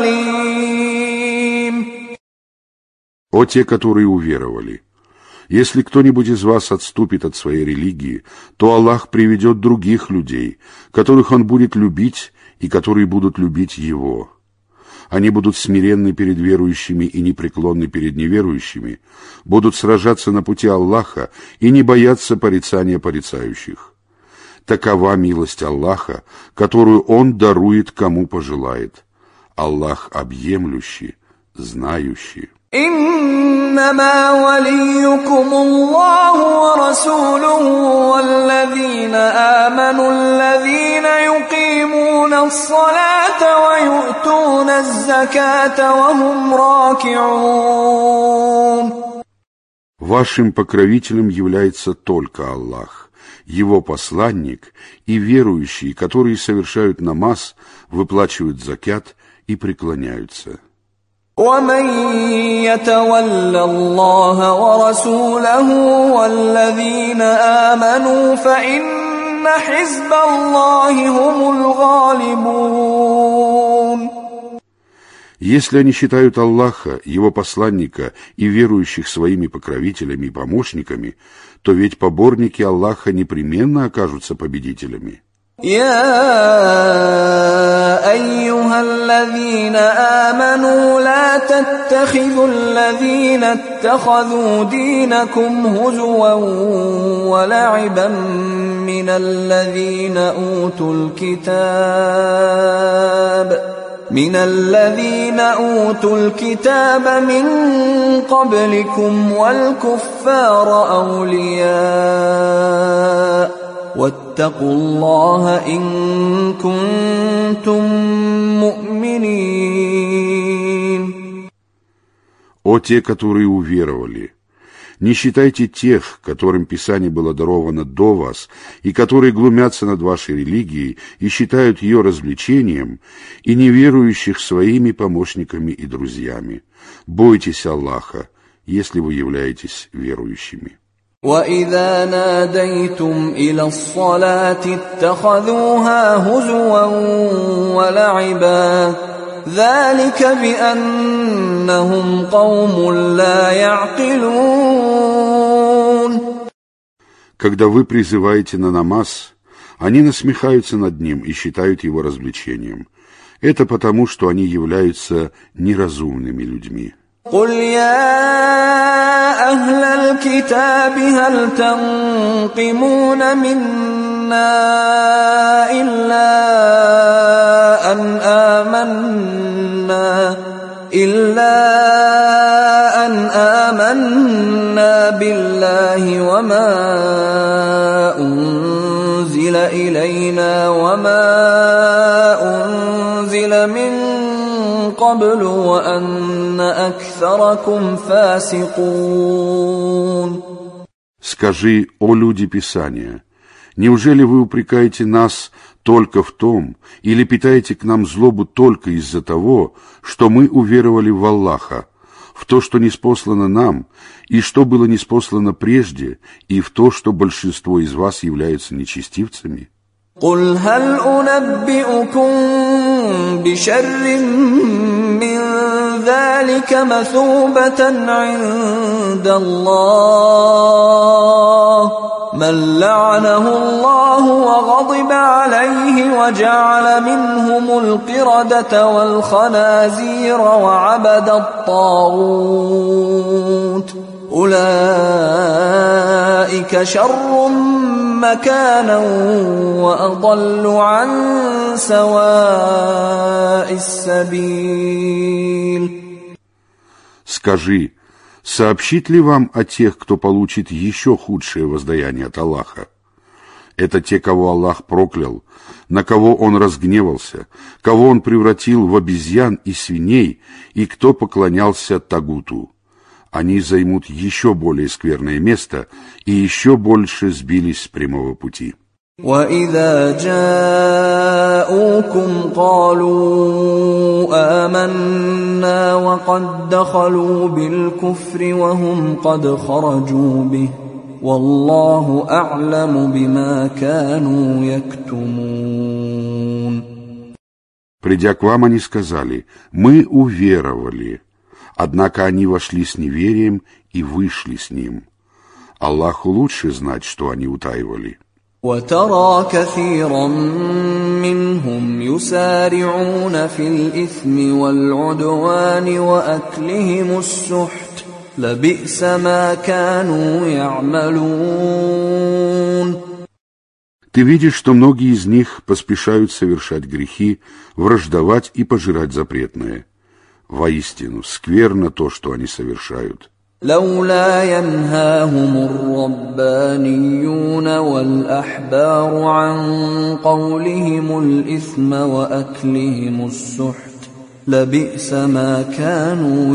عليم. О те, которые уверовали! Если кто-нибудь из вас отступит от своей религии, то Аллах приведет других людей, которых Он будет любить и которые будут любить Его. Они будут смиренны перед верующими и непреклонны перед неверующими, будут сражаться на пути Аллаха и не бояться порицания порицающих. Такова милость Аллаха, которую Он дарует, кому пожелает. Аллах объемлющий, знающий. إنما وليكم الله ورسوله والذين آمنوا الذين يقيمون الصلاة ويؤتون الزكاة وهم راكعون. Вашим покровителем является только Аллах, Его посланник и верующие, которые совершают намаз, выплачивают закят и преклоняются. ومن يتول الله ورسوله والذين آمنوا فإن حزب الله هم الغالبون. Если они считают Аллаха, Его посланника и верующих своими покровителями и помощниками, то ведь поборники Аллаха непременно окажутся победителями. يا أيها الذين آمنوا لا تتخذوا الذين اتخذوا دينكم هزوا ولعبا من الذين أوتوا الكتاب من الذين أوتوا الكتاب من قبلكم والكفار أولياء واتقوا الله إن كنتم مؤمنين. О те, которые уверовали! Не считайте тех, которым Писание было даровано до вас, и которые глумятся над вашей религией и считают ее развлечением, и неверующих своими помощниками и друзьями. Бойтесь Аллаха, если вы являетесь верующими. وَإِذَا نَادَيْتُمْ إِلَى الصَّلَاةِ اتَّخَذُوهَا هُزُوًا وَلَعِبًا ذَلِكَ بِأَنَّهُمْ قَوْمٌ لَا يَعْقِلُونَ. Когда вы призываете на намаз, они насмехаются над ним и считают его развлечением. Это потому, что они являются неразумными людьми. قل يا أهل الكتاب هل تنقمون منا إلا أن آمنا إلا أن آمنا بالله وما أنزل إلينا وما أنزل من قبل وأن أكثركم فاسقون. Скажи, о люди Писания, неужели вы упрекаете нас только в том, или питаете к нам злобу только из-за того, что мы уверовали в Аллаха, в то, что ниспослано нам, и что было ниспослано прежде, и в то, что большинство из вас являются нечестивцами? قل هل أنبئكم بشر من ذلك مثوبة عند الله من لعنه الله وغضب عليه وجعل منهم القردة والخنازير وعبد الطاغوت أولئك شر مكانا وأضل عن سواء السبيل. Скажи, сообщит ли вам о тех, кто получит еще худшее воздаяние от Аллаха? Это те, кого Аллах проклял, на кого Он разгневался, кого Он превратил в обезьян и свиней, и кто поклонялся тагуту. Они займут еще более скверное место и еще больше сбились с прямого пути. وَإِذَا جَاءُوكُمْ قَالُوا آمَنَّا وَقَدْ دَخَلُوا بِالْكُفْرِ وَهُمْ قَدْ خَرَجُوا بِهِ وَاللَّهُ أَعْلَمُ بِمَا كَانُوا يَكْتُمُونَ. Придя к вам, они сказали: «Мы уверовали». Однако они вошли с неверием и вышли с ним. Аллаху лучше знать, что они утаивали. وَتَرَى كَثِيرًا مِّنْهُمْ يُسَارِعُونَ فِي الْإِثْمِ وَالْعُدْوَانِ وَأَكْلِهِمُ السُّحْتَ لَبِئْسَ مَا كَانُوا يَعْمَلُونَ. Ты видишь, что многие из них поспешают совершать грехи, враждовать и пожирать запретное. Воистину, скверно то, что они совершают. لولا ينهاهم الربانيون والأحبار عن قولهم الإثم وأكلهم السحت لبئس ما كانوا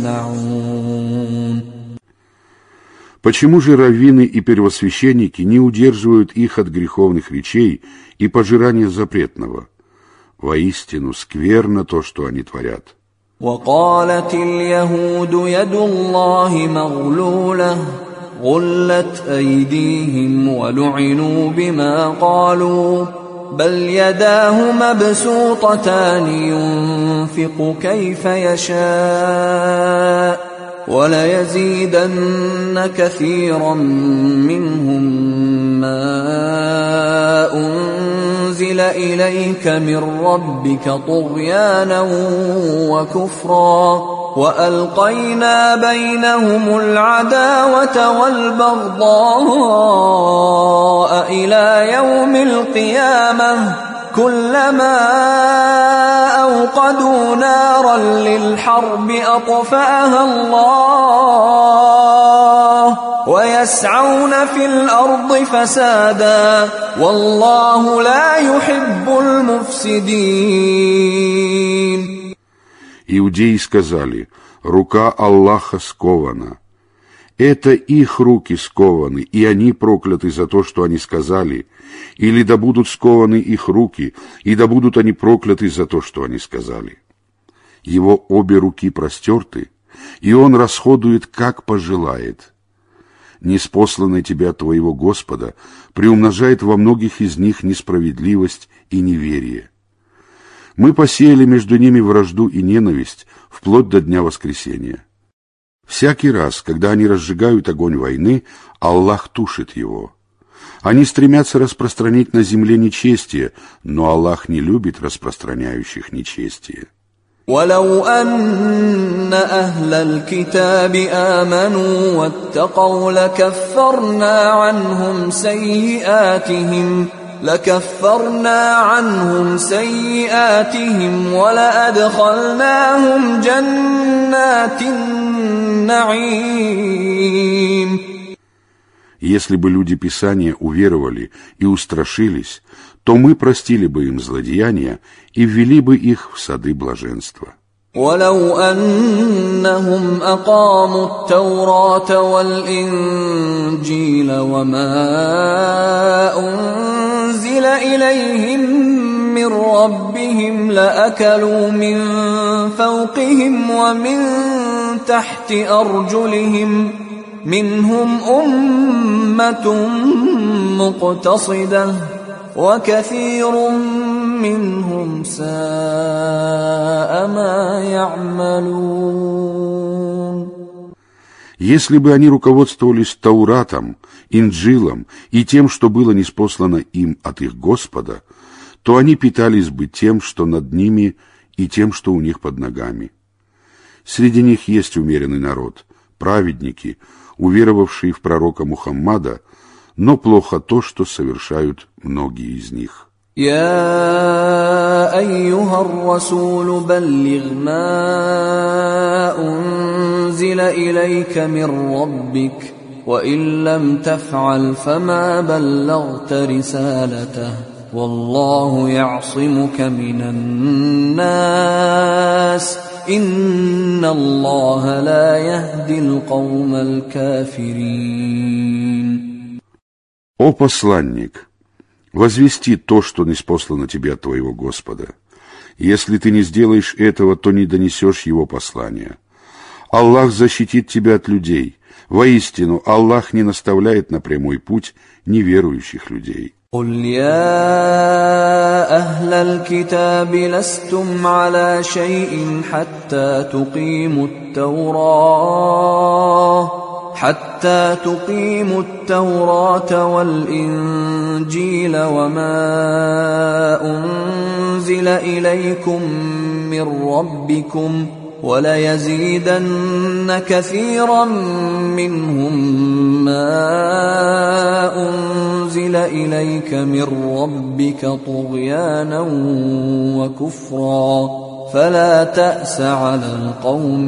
يصنعون. Почему же раввины и первосвященники не удерживают их от греховных речей и пожирания запретного? Воистину, скверно то, что они творят. وقالت اليهود يد الله مغلولة غلت أيديهم ولعنوا بما قالوا بل يداه مبسوطتان ينفق كيف يشاء وليزيدن كثيرا منهم ما أنزل إليك من ربك طغيانا وكفرا وألقينا بينهم العداوة والبغضاء إلى يوم القيامة كلما أوقدوا نارا للحرب أطفأها الله ويسعون في الأرض فسادا والله لا يحب المفسدين. Иудеи сказали: «Рука Аллаха скована». Это их руки скованы, и они прокляты за то, что они сказали, или да будут скованы их руки, и да будут они прокляты за то, что они сказали. Его обе руки простерты, и он расходует, как пожелает. Ниспосланный тебя твоего Господа приумножает во многих из них несправедливость и неверие. Мы посеяли между ними вражду и ненависть вплоть до дня воскресения. Всякий раз, когда они разжигают огонь войны, Аллах тушит его. Они стремятся распространить на земле нечестие, но Аллах не любит распространяющих нечестие. ولو أن أهل الكتاب آمنوا واتقوا لكفرنا عنهم سيئاتهم لكفرنا عنهم سيئاتهم ولأدخلناهم جنات النعيم Если бы люди Писания уверовали и устрашились, то мы простили бы им злодеяния и ввели бы их в сады блаженства. ولو أنهم أقاموا التوراة والإنجيل وما أنزل إليهم من ربهم لأكلوا من فوقهم ومن تحت أرجلهم منهم أمة مقتصدة وكثير منهم ساء ما يعملون. Если бы они руководствовались Тауратом, Инджилом и тем, что было ниспослано им от их Господа, то они питались бы тем, что над ними, и тем, что у них под ногами. Среди них есть умеренный народ, праведники, уверовавшие в пророка Мухаммада, но плохо то, что совершают многие из них. يا أيها الرسول بلغ ما أنزل إليك من ربك وإن لم تفعل فما بلغت رسالته والله يعصمك من الناس إن الله لا يهدي القوم الكافرين. О посланник! Возвести то, что ниспослано тебе от твоего Господа. Если ты не сделаешь этого, то не донесешь его послания. Аллах защитит тебя от людей. Воистину, Аллах не наставляет на прямой путь неверующих людей. قل يا أهل الكتاب لستم على شيء حتى تقيموا التوراة حتى تقيموا التوراة والإنجيل وما أنزل إليكم من ربكم وليزيدن كثيرا منهم ما أنزل إليك من ربك طغيانا وكفرا فلا تأس على القوم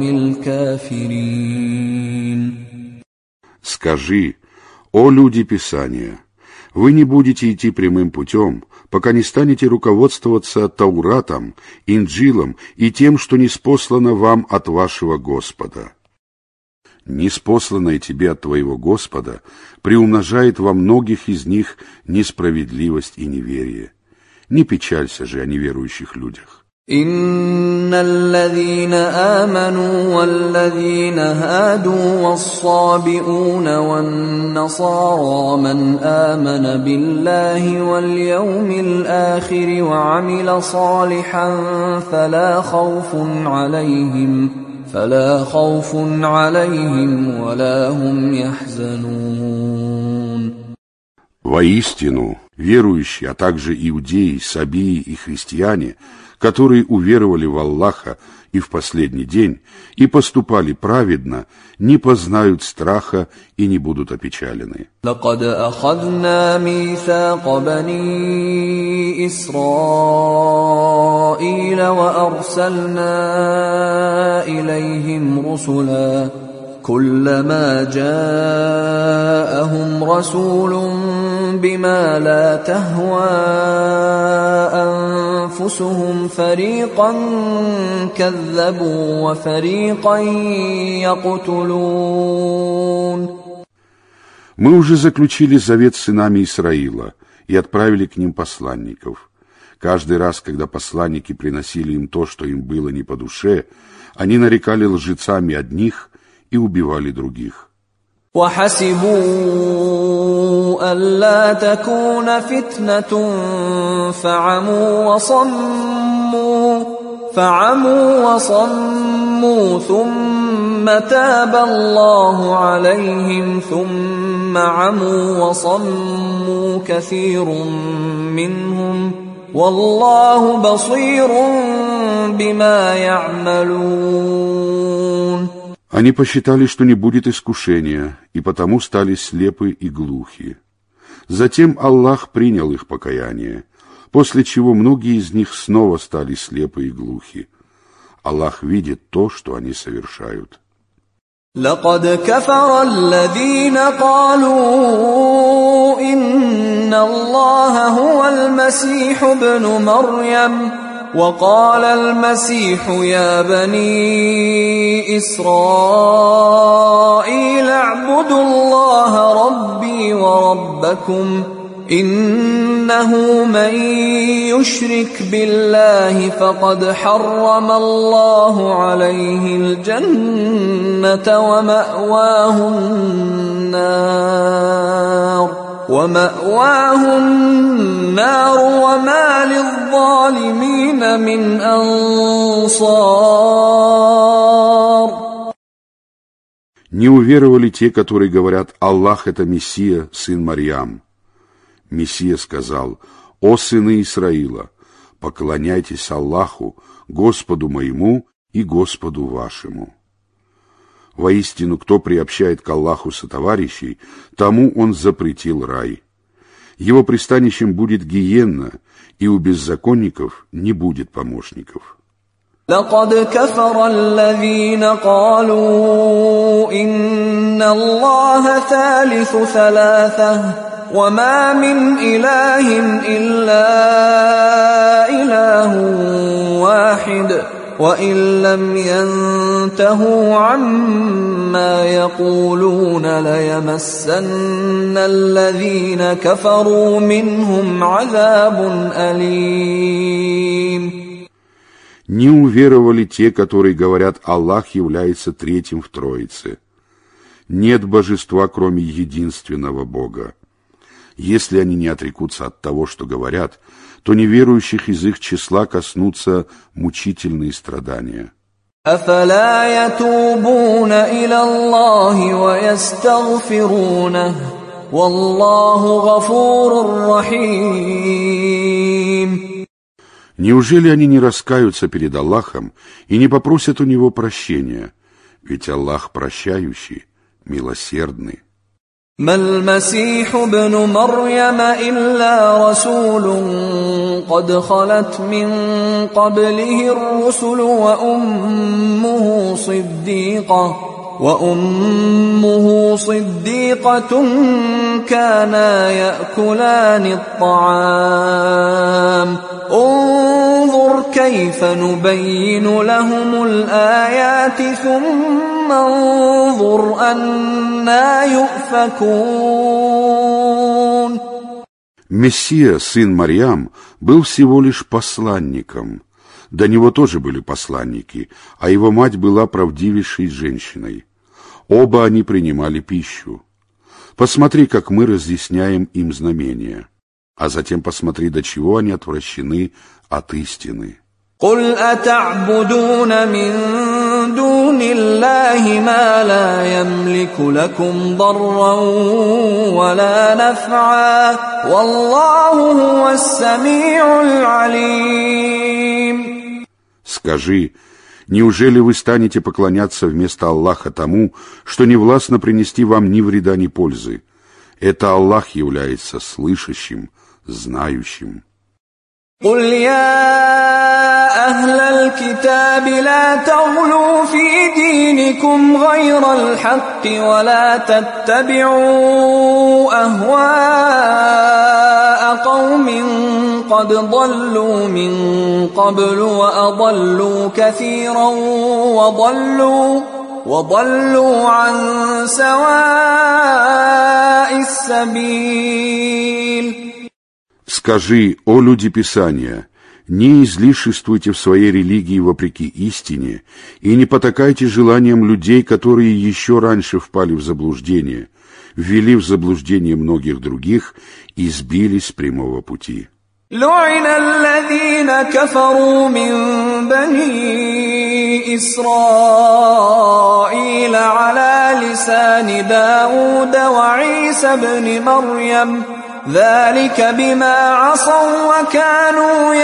الكافرين. Скажи, о люди Писания, вы не будете идти прямым путем, пока не станете руководствоваться Тауратом, Инджилом и тем, что ниспослано вам от вашего Господа. Ниспосланное тебе от твоего Господа приумножает во многих из них несправедливость и неверие. Не печалься же о неверующих людях. إن الذين آمنوا والذين هادوا والصابئون والنصارى من آمن بالله واليوم الآخر وعمل صالحا فلا خوف عليهم فلا خوف عليهم ولا هم يحزنون. Воистину, верующие, а также иудеи, сабии и христиане, которые уверовали в Аллаха и в последний день и поступали праведно, не познают страха и не будут опечалены. لقد أخذنا ميثاق بني إسرائيل وأرسلنا إليهم رسلا كلما جاءهم رسول بما لا تهوى أنفسهم فريقا كذبوا وفريقا يقتلون. Мы уже заключили завет с сынами Исраила и отправили к ним посланников. Каждый раз, когда посланники приносили им то, что им было не по душе, они нарекали лжецами одних и убивали других. وحسبوا ألا تكون فتنة فعموا وصموا فعموا وصموا ثم تاب الله عليهم ثم عموا وصموا كثير منهم والله بصير بما يعملون. Они посчитали, что не будет искушения, и потому стали слепы и глухи. Затем Аллах принял их покаяние, после чего многие из них снова стали слепы и глухи. Аллах видит то, что они совершают. لقد كفر الذين قالوا إن الله هو المسيح ابن مريم وقال المسيح يا بني إسرائيل اعبدوا الله ربي وربكم إنه من يشرك بالله فقد حرم الله عليه الجنة ومأواه النار ومأواه النار وما للظالمين من أنصار. Не уверовали те, которые говорят: Аллах — это Мессия, сын Марьям. Мессия сказал: «О сыны Исраила, поклоняйтесь Аллаху, Господу моему и Господу вашему». Воистину, кто приобщает к Аллаху сотоварищей, тому Он запретил рай. Его пристанищем будет гиенна, и у беззаконников не будет помощников. لقد كفر الذين قالوا إن الله ثالث ثلاثة وما من إله إلا إله واحد وإن لم ينتهوا عما يقولون ليمسن الذين كفروا منهم عذاب أليم. Не уверовали те, которые говорят: Аллах является третьим в Троице. Нет божества, кроме единственного Бога. Если они не отрекутся от того, что говорят, то неверующих из их числа коснутся мучительные страдания. أفلا يتوبون إلى الله ويستغفرونه والله غفور رحيم. Неужели они не раскаются перед Аллахом и не попросят у Него прощения? Ведь Аллах прощающий, милосердный. ما المسيح ابن مريم إلا رسول قد خلت من قبله الرسل وأمه صديقة وأمه صديقة كانا يأكلان الطعام انظر كيف نبين لهم الآيات ثم انظر أنا يؤفكون. Мессия, сын Марьям, был всего лишь посланником. До него тоже были посланники, а его мать была правдивейшей женщиной. Оба они принимали пищу. Посмотри, как мы разъясняем им знамения. А затем посмотри, до чего они отвращены от истины. قل أتعبدون من دون الله ما لا يملك لكم ضرا ولا نفعا والله هو السميع العليم. Скажи, неужели вы станете поклоняться вместо Аллаха тому, что не властно принести вам ни вреда, ни пользы? Это Аллах является слышащим, знающим. قل يا أهل الكتاب لا تغلوا في دينكم غير الحق ولا تتبعوا أهواء قوم قد ضلوا من قبل وأضلوا كثيرا وضلوا وضلوا عن سواء السبيل. Скажи, о люди Писания, не излишествуйте в своей религии вопреки истине и не потакайте желаниям людей, которые еще раньше впали в заблуждение, ввели в заблуждение многих других и сбились с прямого пути. لعن الذين كفروا من بني إسرائيل على لسان داود وعيسى بن مريم ذلك بما عصوا وكانوا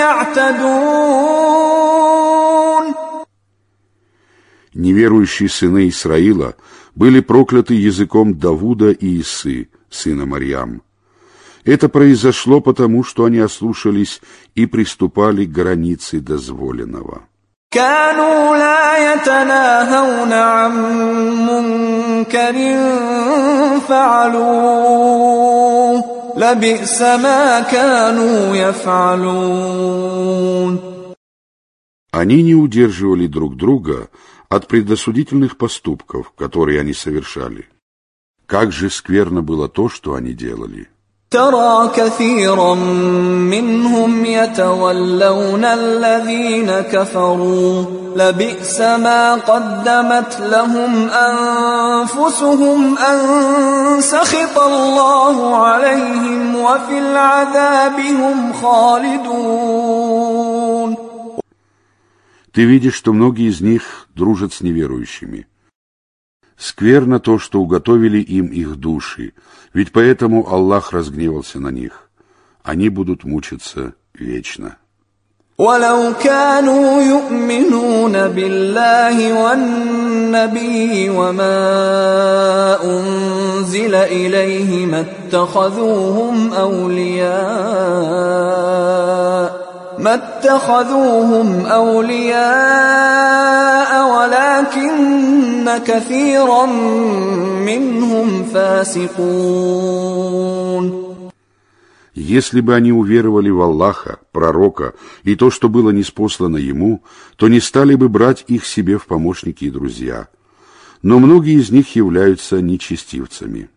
يعتدون. Неверующие сыны Исраила были прокляты языком Давуда и Исы, сына Марьям. Это произошло потому, что они ослушались и приступали к границе дозволенного. كانوا لا يتناهون عن منكر فعلوه لبئس ما كانوا يفعلون. Они не удерживали друг друга от предосудительных поступков, которые они совершали. Как же скверно было то, что они делали. ترى كثيرا منهم يتولون الذين كفروا لبئس ما قدمت لهم أنفسهم أن سخط الله عليهم وفي العذاب هم خالدون. Ты видишь, что многие из них дружат с неверующими. Скверно то, что уготовили им их души, ведь поэтому Аллах разгневался на них. Они будут мучиться вечно. ولو كانوا يؤمنون بالله والنبي وما أنزل إليه ما اتخذوهم أولياء ما اتخذوهم أولياء ولكن كثيرا منهم فاسقون. Если бы они уверовали в Аллаха, пророка и то, что было ниспослано ему, то не стали бы брать их себе в помощники и друзья. Но многие из них являются нечестивцами.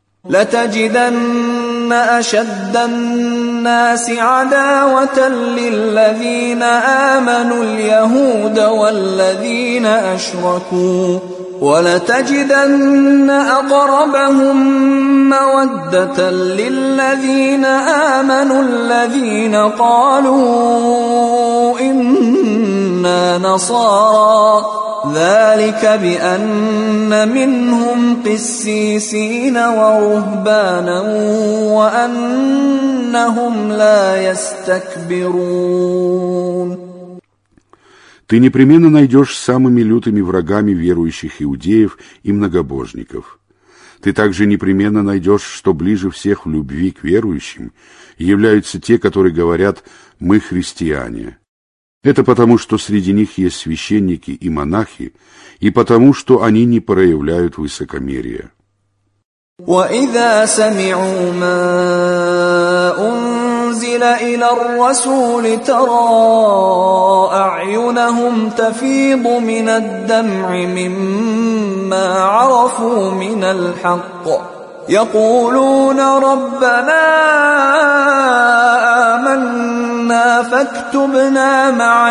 لتجدن أشد الناس عداوة للذين آمنوا اليهود والذين أشركوا ولتجدن أقربهم مودة للذين آمنوا الذين قالوا إنا نصارى ذلك بأن منهم قسيسين ورهبانا وأنهم لا يستكبرون. Ты непременно найдешь самыми лютыми врагами верующих иудеев и многобожников. Ты также непременно найдешь, что ближе всех в любви к верующим являются те, которые говорят «мы христиане». Это потому, что среди них есть священники и монахи, и потому, что они не проявляют высокомерия. وَإِذَا سَمِعُوا مَا أُنزِلَ إِلَى الرَّسُولِ تَرَىٰ أَعْيُنَهُمْ تَفِيضُ مِنَ الدَّمْعِ مِمَّا عَرَفُوا مِنَ الْحَقِّ يَقُولُونَ رَبَّنَا آمَنَّا فَاكْتُبْنَا مَعَ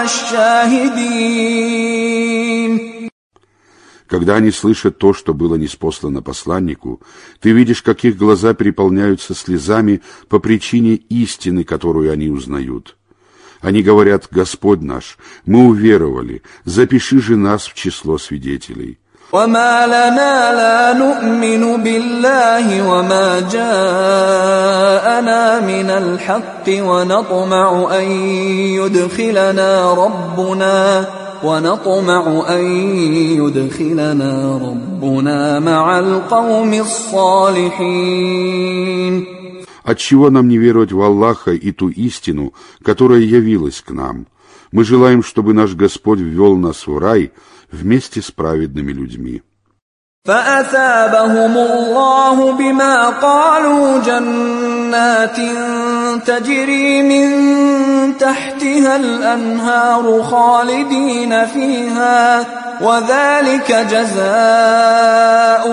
الشَّاهِدِينَ. Когда они слышат то, что было ниспослано посланнику, ты видишь, как их глаза переполняются слезами по причине истины, которую они узнают. Они говорят: «Господь наш, мы уверовали, запиши же нас в число свидетелей». وما لنا لا نؤمن بالله وما جاءنا من الحق ونطمع أن يدخلنا ربنا ونطمع أن يدخلنا ربنا مع القوم الصالحين. Отчего нам не веровать в Аллаха и ту истину, которая явилась к нам? Мы желаем, чтобы наш Господь ввел нас в рай вместе с праведными людьми. فأثابهم الله بما قالوا جنات تجري من تحتها الأنهار خالدين فيها وذلك جزاء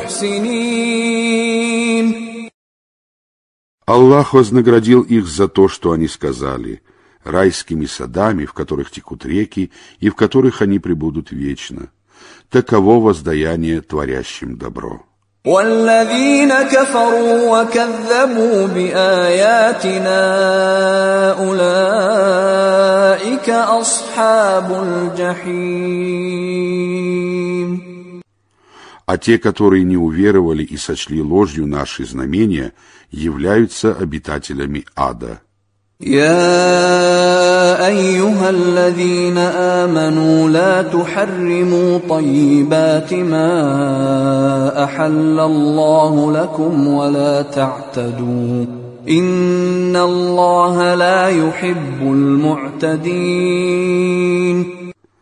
المحسنين. Аллах вознаградил их за то, что они сказали, райскими садами, в которых текут реки и в которых они пребудут вечно. Таково воздаяние творящим добро. والذين كفروا وكذبوا بآياتنا أولئك أصحاب الجحيم. А те, которые не уверовали и сочли ложью наши знамения, являются обитателями ада. يا أيها الذين آمنوا لا تحرموا طيبات ما أحل الله لكم ولا تعتدوا إن الله لا يحب المعتدين.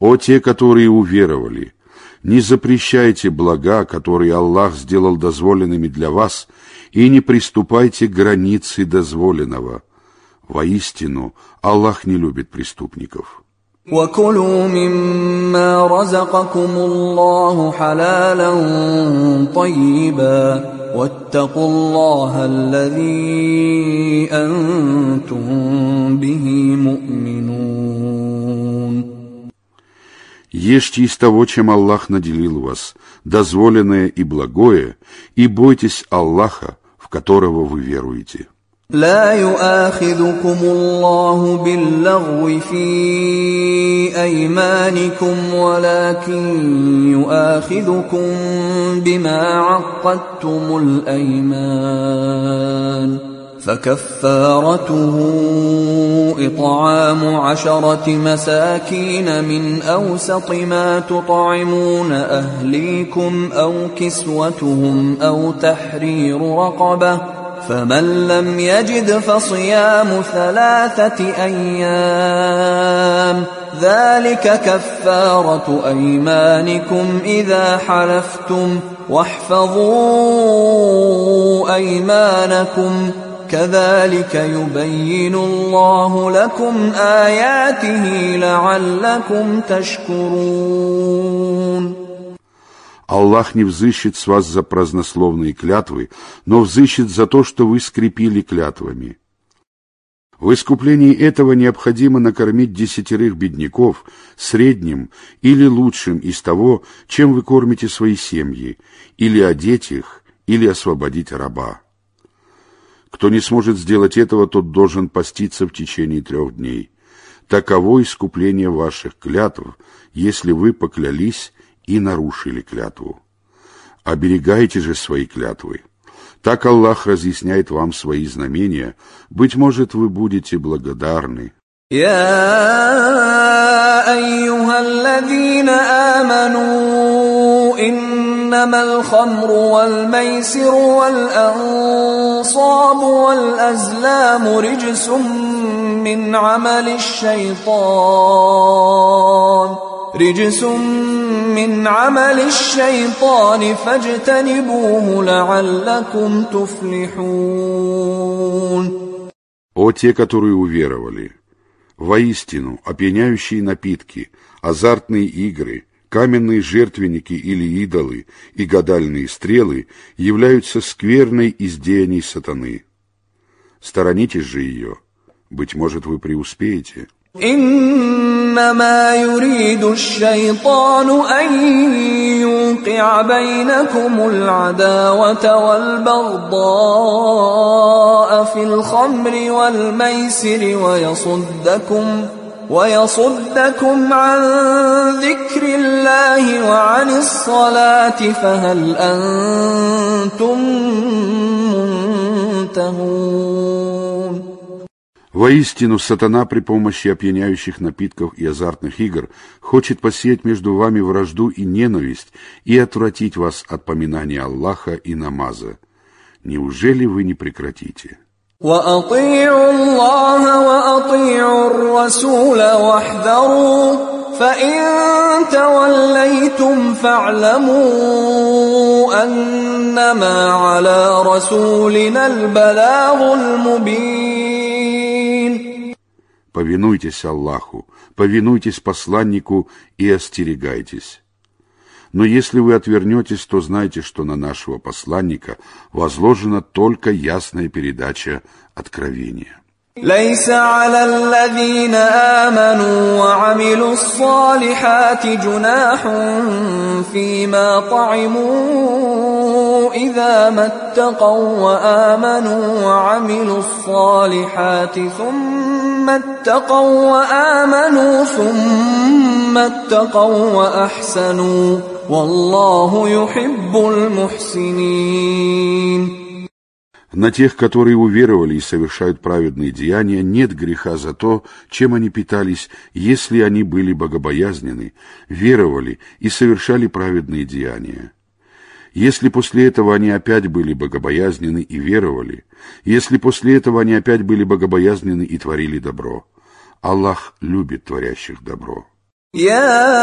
О те, которые уверовали, не запрещайте блага, которые Аллах сделал дозволенными для вас, и не приступайте к границе дозволенного. Воистину, Аллах не любит преступников. وَكُلُوا مِمَّا رَزَقَكُمُ اللَّهُ حَلَالًا طَيِّبًا وَاتَّقُوا اللَّهَ الَّذِي أَنْتُمْ بِهِ مُؤْمِنُونَ. Ешьте из того, чем Аллах наделил вас, дозволенное и благое, и бойтесь Аллаха, в которого вы веруете. لا يؤاخذكم الله باللغو في أيمانكم ولكن يؤاخذكم بما عقدتم الأيمان فكفارته إطعام عشرة مساكين من أوسط ما تطعمون أهليكم أو كسوتهم أو تحرير رقبة فمن لم يجد فصيام ثلاثة أيام ذلك كفارة أيمانكم إذا حلفتم واحفظوا أيمانكم كذلك يبين الله لكم آياته لعلكم تشكرون. Аллах не взыщет с вас за празднословные клятвы, но взыщет за то, что вы скрепили клятвами. В искуплении этого необходимо накормить десятерых бедняков средним или лучшим из того, чем вы кормите свои семьи, или одеть их, или освободить раба. Кто не сможет сделать этого, тот должен поститься в течение трех дней. Таково искупление ваших клятв, если вы поклялись и нарушили клятву. Оберегайте же свои клятвы. Так Аллах разъясняет вам свои знамения. Быть может, вы будете благодарны. يا أيها الذين آمنوا إنما الخمر والميسر والأنصاب والأزلام رجس من عمل الشيطان رجس من عمل الشيطان فاجتنبوه لعلكم تفلحون. О те, которые уверовали! Воистину, опьяняющие напитки, азартные игры, каменные жертвенники или идолы и гадальные стрелы являются скверной из деяний сатаны. Сторонитесь же ее, быть может, вы преуспеете. إنما يريد الشيطان أن يوقع بينكم العداوة والبغضاء في الخمر والميسر ويصدكم ويصدكم عن ذكر الله وعن الصلاة فهل أنتم منتهون. Воистину, сатана при помощи опьяняющих напитков и азартных игр хочет посеять между вами вражду и ненависть и отвратить вас от поминания Аллаха и намаза. Неужели вы не прекратите? وَأَطِيعُوا اللَّهَ وَأَطِيعُوا الرَّسُولَ وَاحْذَرُوا فَإِن تَوَلَّيْتُمْ فَاعْلَمُوا أَنَّمَا عَلَى رَسُولِنَا الْبَلَاغُ الْمُبِينُ. Повинуйтесь Аллаху, повинуйтесь посланнику и остерегайтесь. Но если вы отвернетесь, то знайте, что на нашего посланника возложена только ясная передача откровения. ليس على الذين آمنوا وعملوا الصالحات جناح فيما طعموا إذا ما اتقوا وآمنوا وعملوا الصالحات ثم اتقوا وآمنوا ثم اتقوا وأحسنوا والله يحب المحسنين. На тех, которые уверовали и совершают праведные деяния, нет греха за то, чем они питались, если они были богобоязнены, веровали и совершали праведные деяния. Если после этого они опять были богобоязнены и веровали, если после этого они опять были богобоязнены и творили добро, Аллах любит творящих добро. يا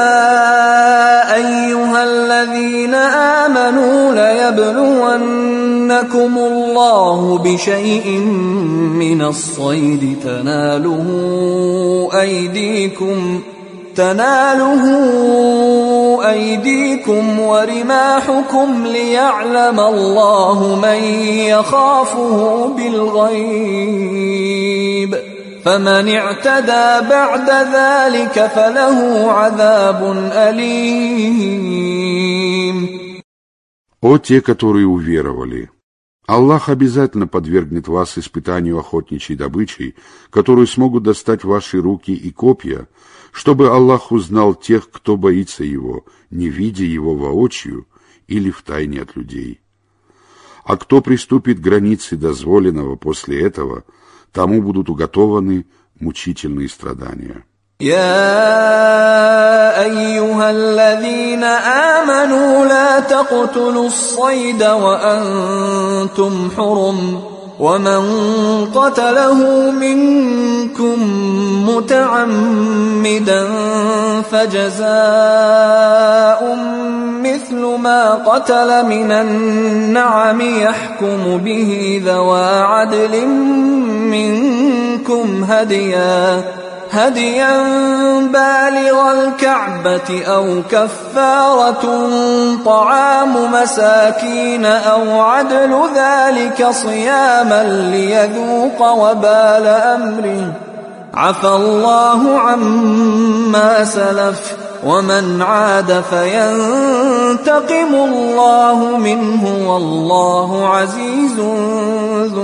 أيها الذين آمنوا ليبلونكم الله بشيء من الصيد تناله أيديكم تناله أيديكم ورماحكم ليعلم الله من يخافه بالغيب فمن اعتدى بعد ذلك فله عذاب أليم. О те, которые уверовали! Аллах обязательно подвергнет вас испытанию охотничьей добычей, которую смогут достать ваши руки и копья, чтобы Аллах узнал тех, кто боится Его, не видя Его воочию или втайне от людей. А кто приступит к границе дозволенного после этого, тому будут уготованы мучительные страдания. يا أيها الذين آمنوا لا تقتلوا الصيد وأنتم حرم ومن قتله منكم متعمدا فجزاء مثل ما قتل من النعم يحكم به ذوى عدل منكم هديا هديا بالغ الكعبة أو كفارة طعام مساكين أو عدل ذلك صياما ليذوق وبال أمره عفى الله عما سلف ومن عاد فينتقم الله منه والله عزيز ذو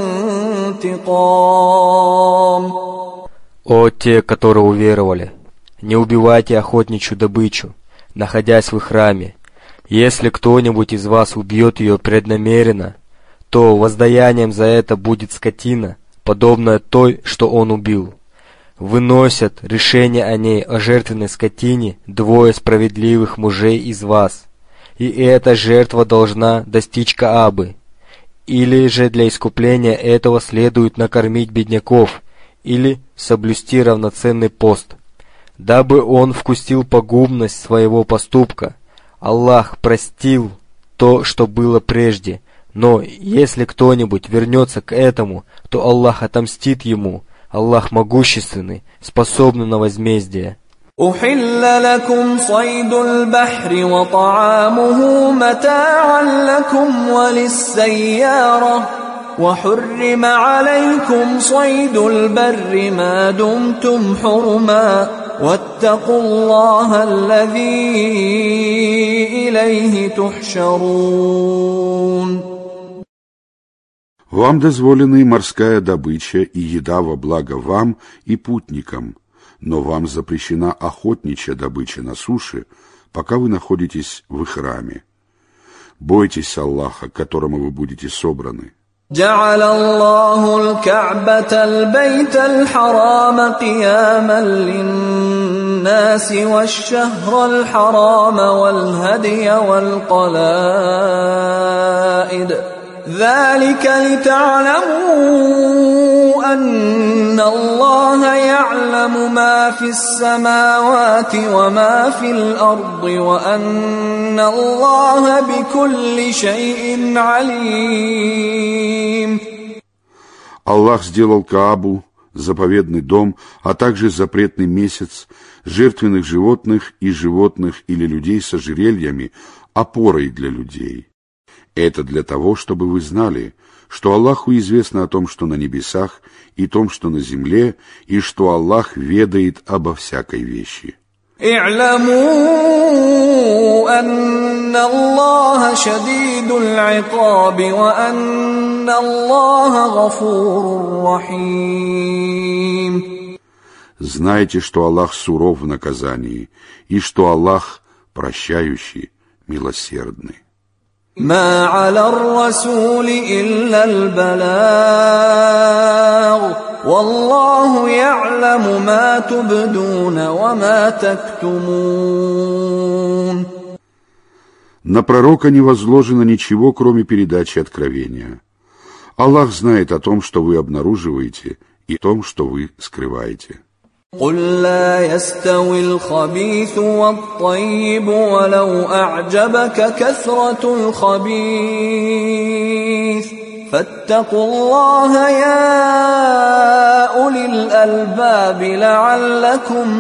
انتقام. О те, которые уверовали! Не убивайте охотничью добычу, находясь в храме. Если кто-нибудь из вас убьет ее преднамеренно, то воздаянием за это будет скотина, подобная той, что он убил. Выносят решение о ней, о жертвенной скотине, двое справедливых мужей из вас, и эта жертва должна достичь Каабы. Или же для искупления этого следует накормить бедняков, или соблюсти равноценный пост, дабы он вкусил пагубность своего поступка. Аллах простил то, что было прежде, но если кто-нибудь вернется к этому, то Аллах отомстит ему. Аллах могущественный, способный на возмездие. أحل لكم صيد البحر وطعامه متاعا لكم وللسيارة وحرم عليكم صيد البر ما دمتم حرما واتقوا الله الذي إليه تحشرون. Вам дозволены морская добыча и еда во благо вам и путникам, но вам запрещена охотничья добыча на суше, пока вы находитесь в ихраме. Бойтесь Аллаха, к которому вы будете собраны. جعل الله الكعبة البيت الحرام قياما للناس والشهر الحرام والهدي والقلائد ذلك لتعلموا أن الله يعلم ما في السماوات وما في الأرض وأن الله بكل شيء عليم. Аллах сделал Каабу, заповедный дом, а также запретный месяц, жертвенных животных и животных или людей с ожерельями, опорой для людей. Это для того, чтобы вы знали, что Аллаху известно о том, что на небесах, и том, что на земле, и что Аллах ведает обо всякой вещи. اعلموا أن الله شديد العقاب وأن الله غفور رحيم. Знайте, что Аллах суров в наказании, и что Аллах прощающий, милосердный. ما على الرسول إلا البلاغ والله يعلم ما تبدون وما تكتمون. На пророка не возложено ничего, кроме передачи откровения. Аллах знает о том, что вы обнаруживаете, и о том, что вы скрываете. قل لا يستوي الخبيث والطيب ولو أعجبك كثرة الخبيث فاتقوا الله يا أولي الألباب لعلكم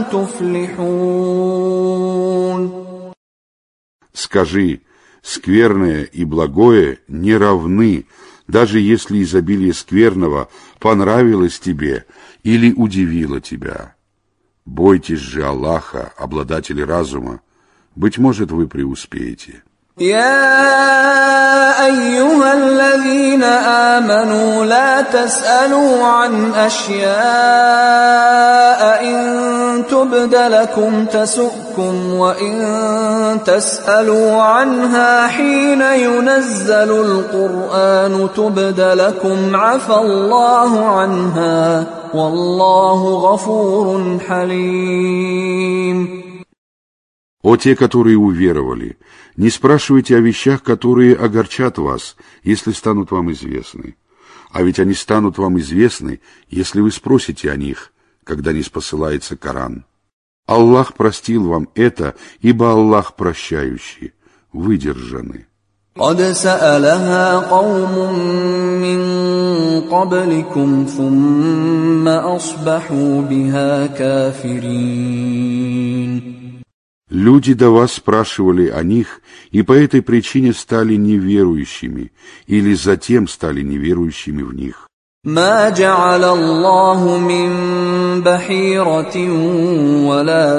تفلحون. Скажи, скверное и благое не равны, даже если изобилие скверного понравилось тебе или удивило тебя. Бойтесь же Аллаха, обладатели разума, быть может, вы преуспеете. يا أيها الذين آمنوا لا تسألوا عن أشياء إن تبد لكم تسؤكم وإن تسألوا عنها حين ينزل القرآن تبد لكم عفى الله عنها والله غفور حليم. О те, которые уверовали, не спрашивайте о вещах, которые огорчат вас, если станут вам известны. А ведь они станут вам известны, если вы спросите о них, когда ниспосылается Коран. Аллах простил вам это, ибо Аллах прощающий, выдержаны. قد سألها قوم من قبلكم ثم أصبحوا بها كافرين. Люди до вас спрашивали о них, и по этой причине стали неверующими, или затем стали неверующими в них. ما جعل الله من بحيرة ولا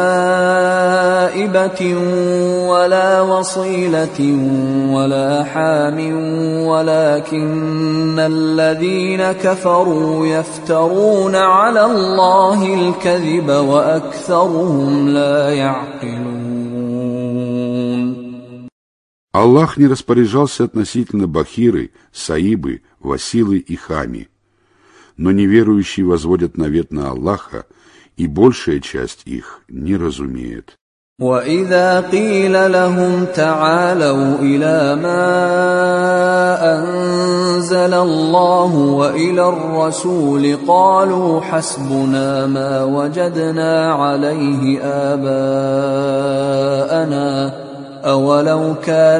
سائبة ولا وصيلة ولا حام ولكن الذين كفروا يفترون على الله الكذب وأكثرهم لا يعقلون. Аллах не распоряжался относительно Бахиры, Саибы, Василы и Хами. Но неверующие возводят навет на Аллаха, и большая часть их не разумеет. وَإِذَا قِيلَ لَهُمْ تَعَالَوْا إِلَى مَا أَنزَلَ اللَّهُ وَإِلَى الرَّسُولِ قَالُوا حَسْبُنَا مَا وَجَدْنَا عَلَيْهِ آبَاءَنَا أَوَلَوْ كَانَ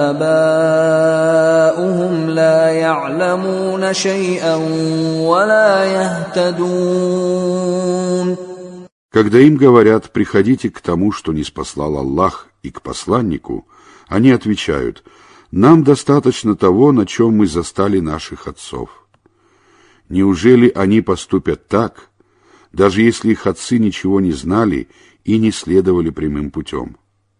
آبَاؤُهُمْ لَا يَعْلَمُونَ شَيْئًا وَلَا يَهْتَدُونَ. Когда им говорят «приходите к тому, что ниспослал Аллах, и к посланнику», они отвечают «нам достаточно того, на чем мы застали наших отцов». Неужели они поступят так, даже если их отцы ничего не знали и не следовали прямым путем?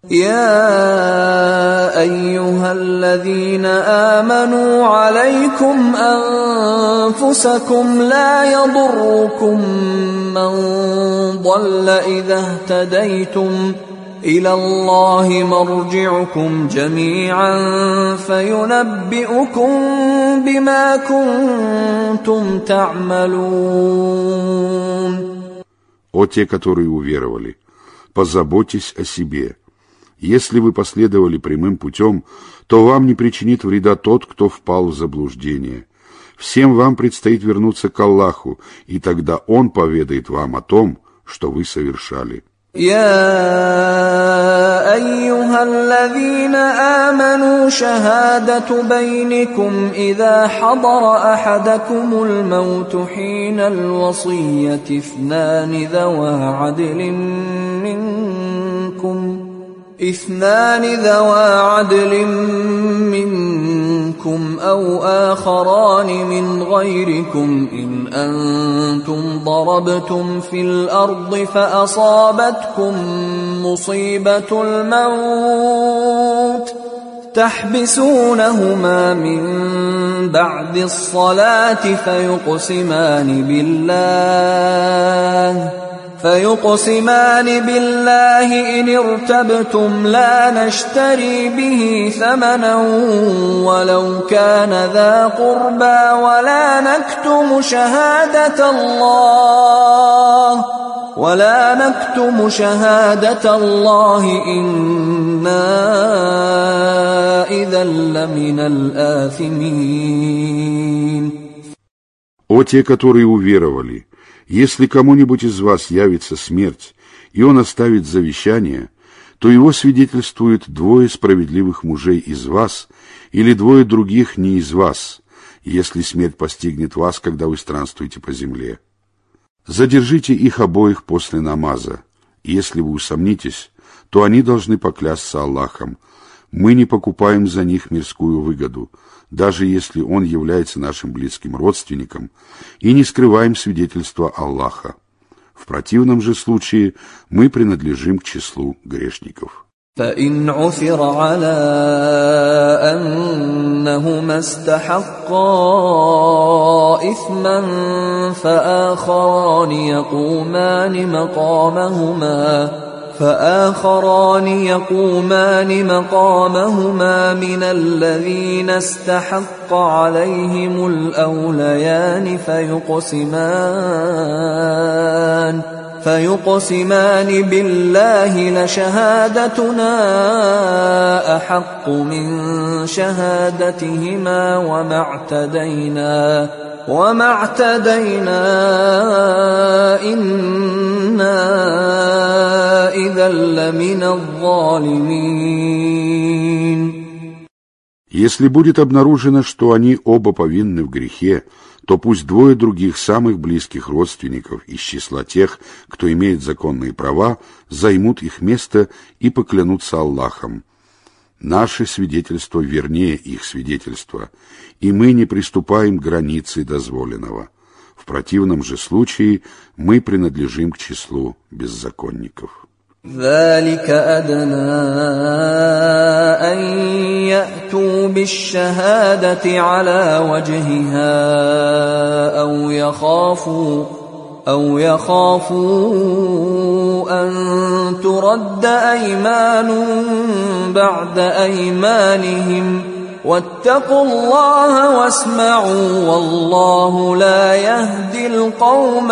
يا أيها الذين آمنوا عليكم أنفسكم لا يضركم من ضل إذا اهتديتم إلى الله مرجعكم جميعا فينبئكم بما كنتم تعملون. О те, которые уверовали, позаботьтесь о себе. Если вы последовали прямым путем, то вам не причинит вреда тот, кто впал в заблуждение. Всем вам предстоит вернуться к Аллаху, и тогда Он поведает вам о том, что вы совершали. يا أيها الذين آمنوا شهادة بينكم إذا حضر أحدكم الموت حين الوصية اثنان ذوى عدل منكم اثنان ذوى عدل منكم أو آخران من غيركم إن أنتم ضربتم في الأرض فأصابتكم مصيبة الموت تحبسونهما من بعد الصلاة فيقسمان بالله فيقسمان بالله إن ارتبتم لا نشتري به ثمنا ولو كان ذا قربى ولا نكتم شهادة الله ولا نكتم شهادة الله إنا إذا لمن الآثمين. О те, которые уверовали, Если кому-нибудь из вас явится смерть, и он оставит завещание, то его свидетельствует двое справедливых мужей из вас или двое других не из вас, если смерть постигнет вас, когда вы странствуете по земле. Задержите их обоих после намаза. Если вы усомнитесь, то они должны поклясться Аллахом. Мы не покупаем за них мирскую выгоду, даже если он является нашим близким родственником, и не скрываем свидетельства Аллаха. В противном же случае мы принадлежим к числу грешников. فإن عثر على أنهما استحقا إثما فآخران يقومان مقامهما فآخران يقومان مقامهما من الذين استحق عليهم الأوليان فيقسمان فيقسمان بالله لشهادتنا أحق من شهادتهما وما اعتدينا وما اعتدينا إنا إذا لمن الظالمين. Если будет обнаружено, что они оба повинны в грехе, то пусть двое других самых близких родственников из числа тех, кто имеет законные права, займут их место и поклянутся Аллахом. Наше свидетельство вернее их свидетельства, и мы не приступаем к границе дозволенного. В противном же случае мы принадлежим к числу беззаконников. ذلك أدنى أن يأتوا بالشهادة على وجهها أو يخافوا أو يخافوا أن ترد أيمان بعد أيمانهم واتقوا الله واسمعوا والله لا يهدي القوم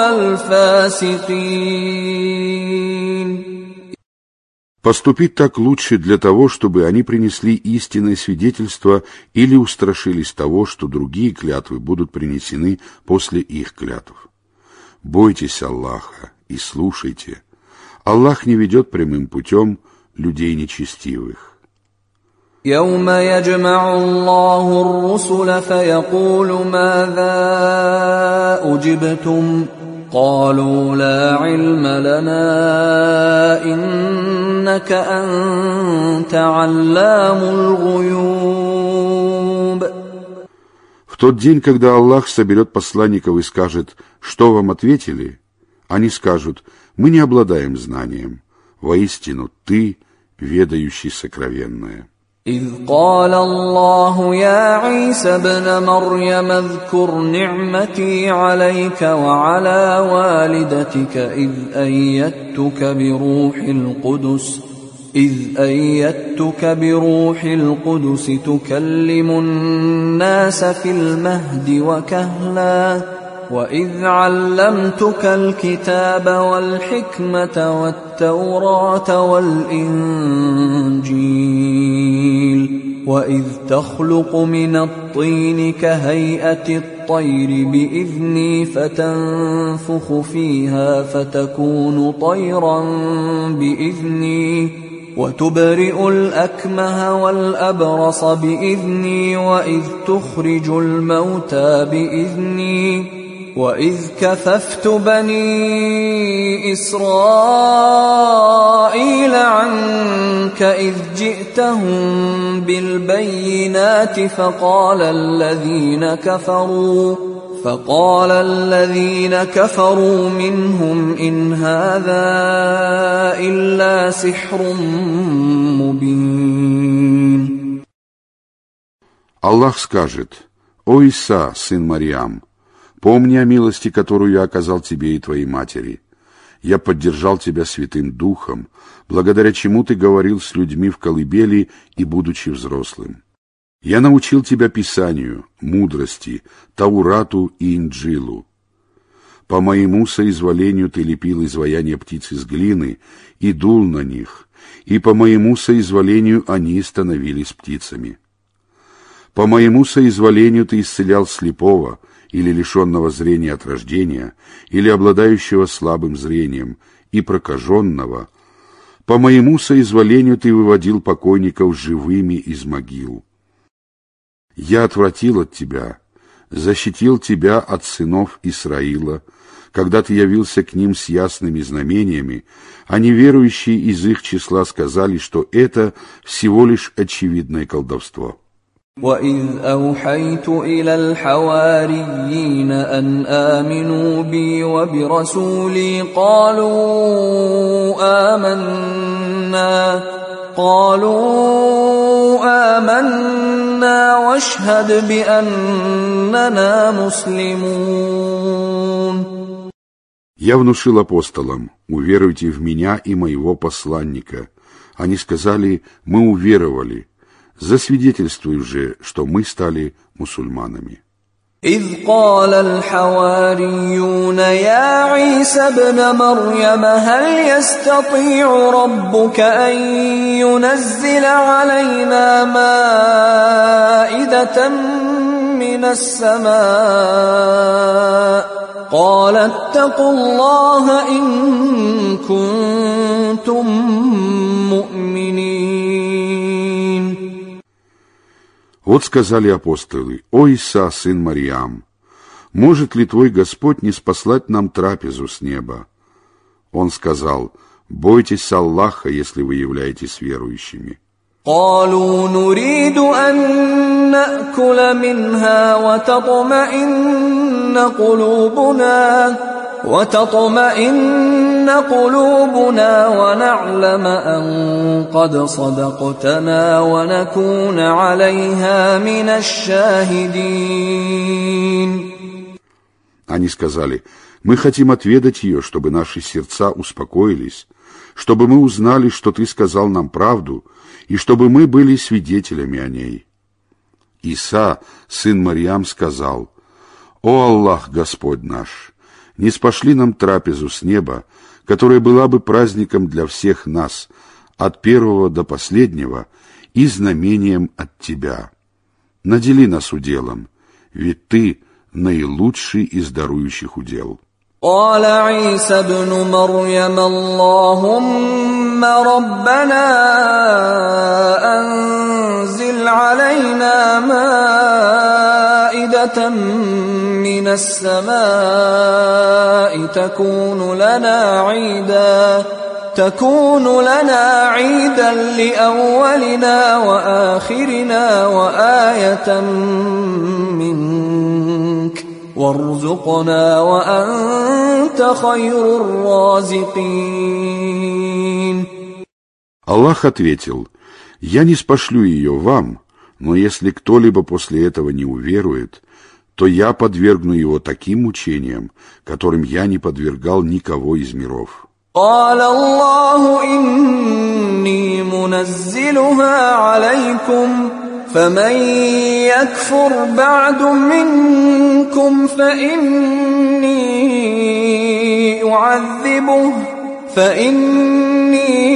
الفاسقين. Поступить так лучше для того, чтобы они принесли истинное свидетельство или устрашились того, что другие клятвы будут принесены после их клятв. Бойтесь Аллаха и слушайте. Аллах не ведет прямым путем людей нечестивых. يوم يجمع الله الرسل فيقول ماذا أجبتم قالوا لا علم لنا إنك أنت علام الغيوب. В тот день, когда Аллах соберет посланников и скажет, что вам ответили, они скажут, мы не обладаем знанием. Воистину, ты, ведающий сокровенное. إذ قال الله يا عيسى ابن مريم اذكر نعمتي عليك وعلى والدتك إذ أيدتك بروح القدس إذ أيدتك بروح القدس تكلم الناس في المهد وكهلا وإذ علمتك الكتاب والحكمة والتوراة والإنجيل وإذ تخلق من الطين كهيئة الطير بإذني فتنفخ فيها فتكون طيرا بإذني وتبرئ الأكمه والأبرص بإذني وإذ تخرج الموتى بإذني وإذ كففت بني إسرائيل عنك إذ جئتهم بالبينات فقال الذين كفروا فقال الذين كفروا منهم إن هذا إلا سحر مبين. Аллах скажет: «О Иса, сын Марьям, помни о милости, которую я оказал тебе и твоей матери. Я поддержал тебя Святым Духом, благодаря чему ты говорил с людьми в колыбели и будучи взрослым. Я научил тебя Писанию, мудрости, Таурату и Инджилу. По моему соизволению ты лепил изваяния птиц из глины и дул на них, и по моему соизволению они становились птицами. По моему соизволению ты исцелял слепого или лишенного зрения от рождения, или обладающего слабым зрением, и прокаженного. По моему соизволению ты выводил покойников живыми из могил. Я отвратил от тебя, защитил тебя от сынов Исраила, когда ты явился к ним с ясными знамениями, а неверующие из их числа сказали, что это всего лишь очевидное колдовство. وَإِذْ أَوْحَيْتُ إِلَى الْحَوَارِيِّينَ أَنْ آمِنُوا بِي وَبِرَسُولِي قَالُوا آمَنَّا قَالُوا آمَنَّا وَاشْهَدْ بِأَنَّنَا مُسْلِمُونَ. Я внушил апостолам: уверуйте в меня и моего посланника. Они сказали: мы уверовали. Засвидетельствуй же, что мы стали мусульманами. إذ قال الحواريون يا عيسى ابن مريم هل يستطيع ربك أن ينزل علينا مائدة من السماء قال اتقوا الله إن كنتم مؤمنين. Вот сказали апостолы: «О Иса, сын Марьям, может ли твой Господь не спаслать нам трапезу с неба?» Он сказал: «Бойтесь Аллаха, если вы являетесь верующими». قالوا نريد أن نأكل منها وتطمئن قلوبنا وتطمئن قلوبنا ونعلم أن قد صدقتنا ونكون عليها من الشاهدين. Они сказали: «Мы хотим отведать ее, чтобы наши сердца успокоились, чтобы мы узнали, что ты сказал нам правду, и чтобы мы были свидетелями о ней». Иса, сын Марьям, сказал: «О Аллах, Господь наш, не спошли нам трапезу с неба, которая была бы праздником для всех нас, от первого до последнего, и знамением от Тебя. Надели нас уделом, ведь Ты наилучший из дарующих удел». قال عيسى ابن مريم اللهم ربنا أنزل علينا مائدة من السماء تكون لنا عيدا تكون لنا عيدا لأولنا وآخرنا وآية منك وارزقنا وأنت خير الرازقين. Аллах ответил: «Я не спошлю ее вам, но если кто-либо после этого не уверует, то я подвергну его таким мучениям, которым я не подвергал никого из миров». قال الله إني منزلها عليكم فمن يكفر بعد منكم فإني أعذبه فإني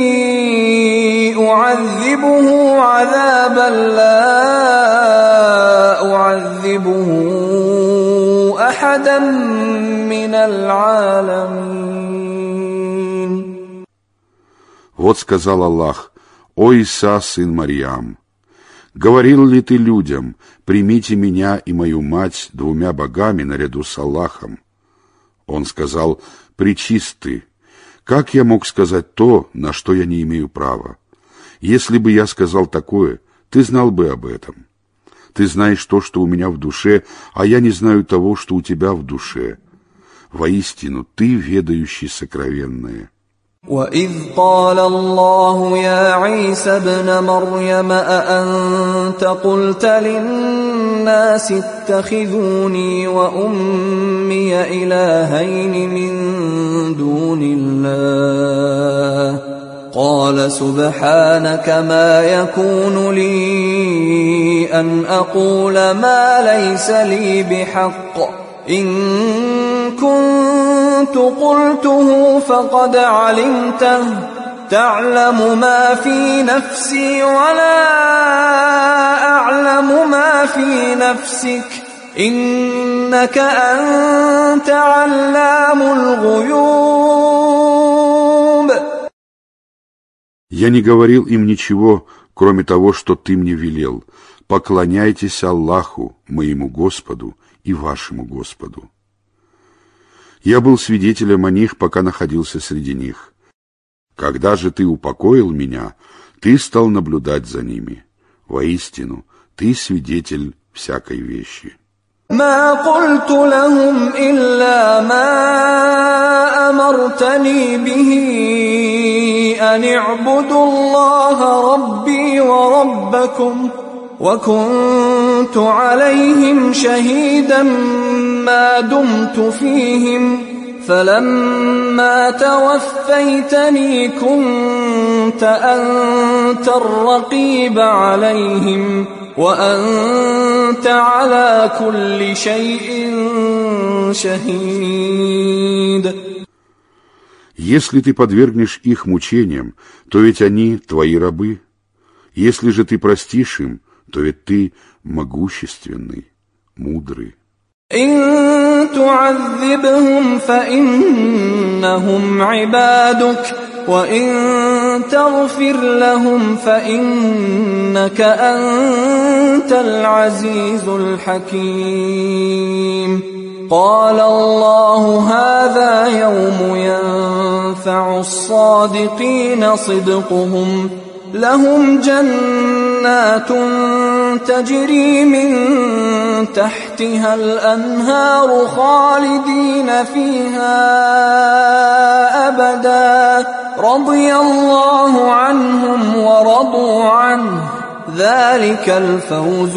أعذبه عذابا لا أعذبه أحدا من العالمين. Вот сказал Аллах: «О Иса, сын Марьям, говорил ли ты людям: примите меня и мою мать двумя богами наряду с Аллахом?» Он сказал: «Пречист ты! Как я мог сказать то, на что я не имею права? Если бы я сказал такое, ты знал бы об этом. Ты знаешь то, что у меня в душе, а я не знаю того, что у тебя в душе. Воистину, ты ведающий сокровенное». وَإِذْ قَالَ اللَّهُ يَا عِيسَى ابْنَ مَرْيَمَ أَأَنْتَ قُلْتَ لِلنَّاسِ اتَّخِذُونِي وَأُمِّيَ إِلَٰهَيْنِ مِن دُونِ اللَّهِ قَالَ سُبْحَانَكَ مَا يَكُونُ لِي أَنْ أَقُولَ مَا لَيْسَ لِي بِحَقٍّ إِن كنت قلته فقد علمته تعلم ما في نفسي ولا أعلم ما في نفسك إنك أنت علام الغيوب. Я не говорил им ничего, кроме того, что ты мне велел. Поклоняйтесь Аллаху, моему Господу и вашему Господу. Я был свидетелем о них, пока находился среди них. Когда же ты упокоил меня, ты стал наблюдать за ними. Воистину, ты свидетель всякой вещи. ما قلت لهم إلا ما أمرتني به أن اعبدوا الله ربي وربكم وكنت عليهم شهيدا ما دمت فيهم فلما توفيتني كنت أنت الرقيب عليهم وأنت على كل شيء شهيد. Если ты подвергнешь их мучениям, то ведь они твои рабы. Если же ты простишь им, то ведь ты могущественный, мудрый. إن تعذبهم فإنهم عبادك وإن تغفر لهم فإنك أنت العزيز الحكيم. قال الله هذا يوم ينفع الصادقين صدقهم لهم جنات تجري من تحتها الأنهار خالدين فيها أبدا رضي الله عنهم ورضوا عنه ذلك الفوز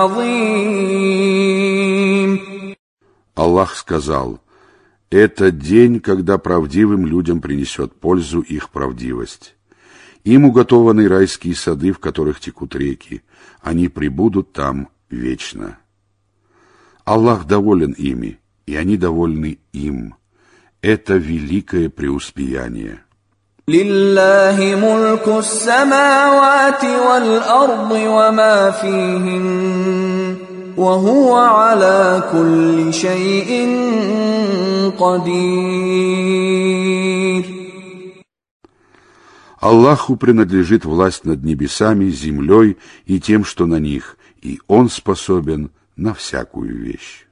العظيم. Аллах сказал: «Это день, когда правдивым людям принесет пользу их правдивость. Им уготованы райские сады, в которых текут реки. Они пребудут там вечно. Аллах доволен ими, и они довольны им. Это великое преуспеяние». لله ملك السماوات والأرض وما فيهن وهو على كل شيء قدير. Аллаху принадлежит власть над небесами, землей и тем, что на них, и Он способен на всякую вещь.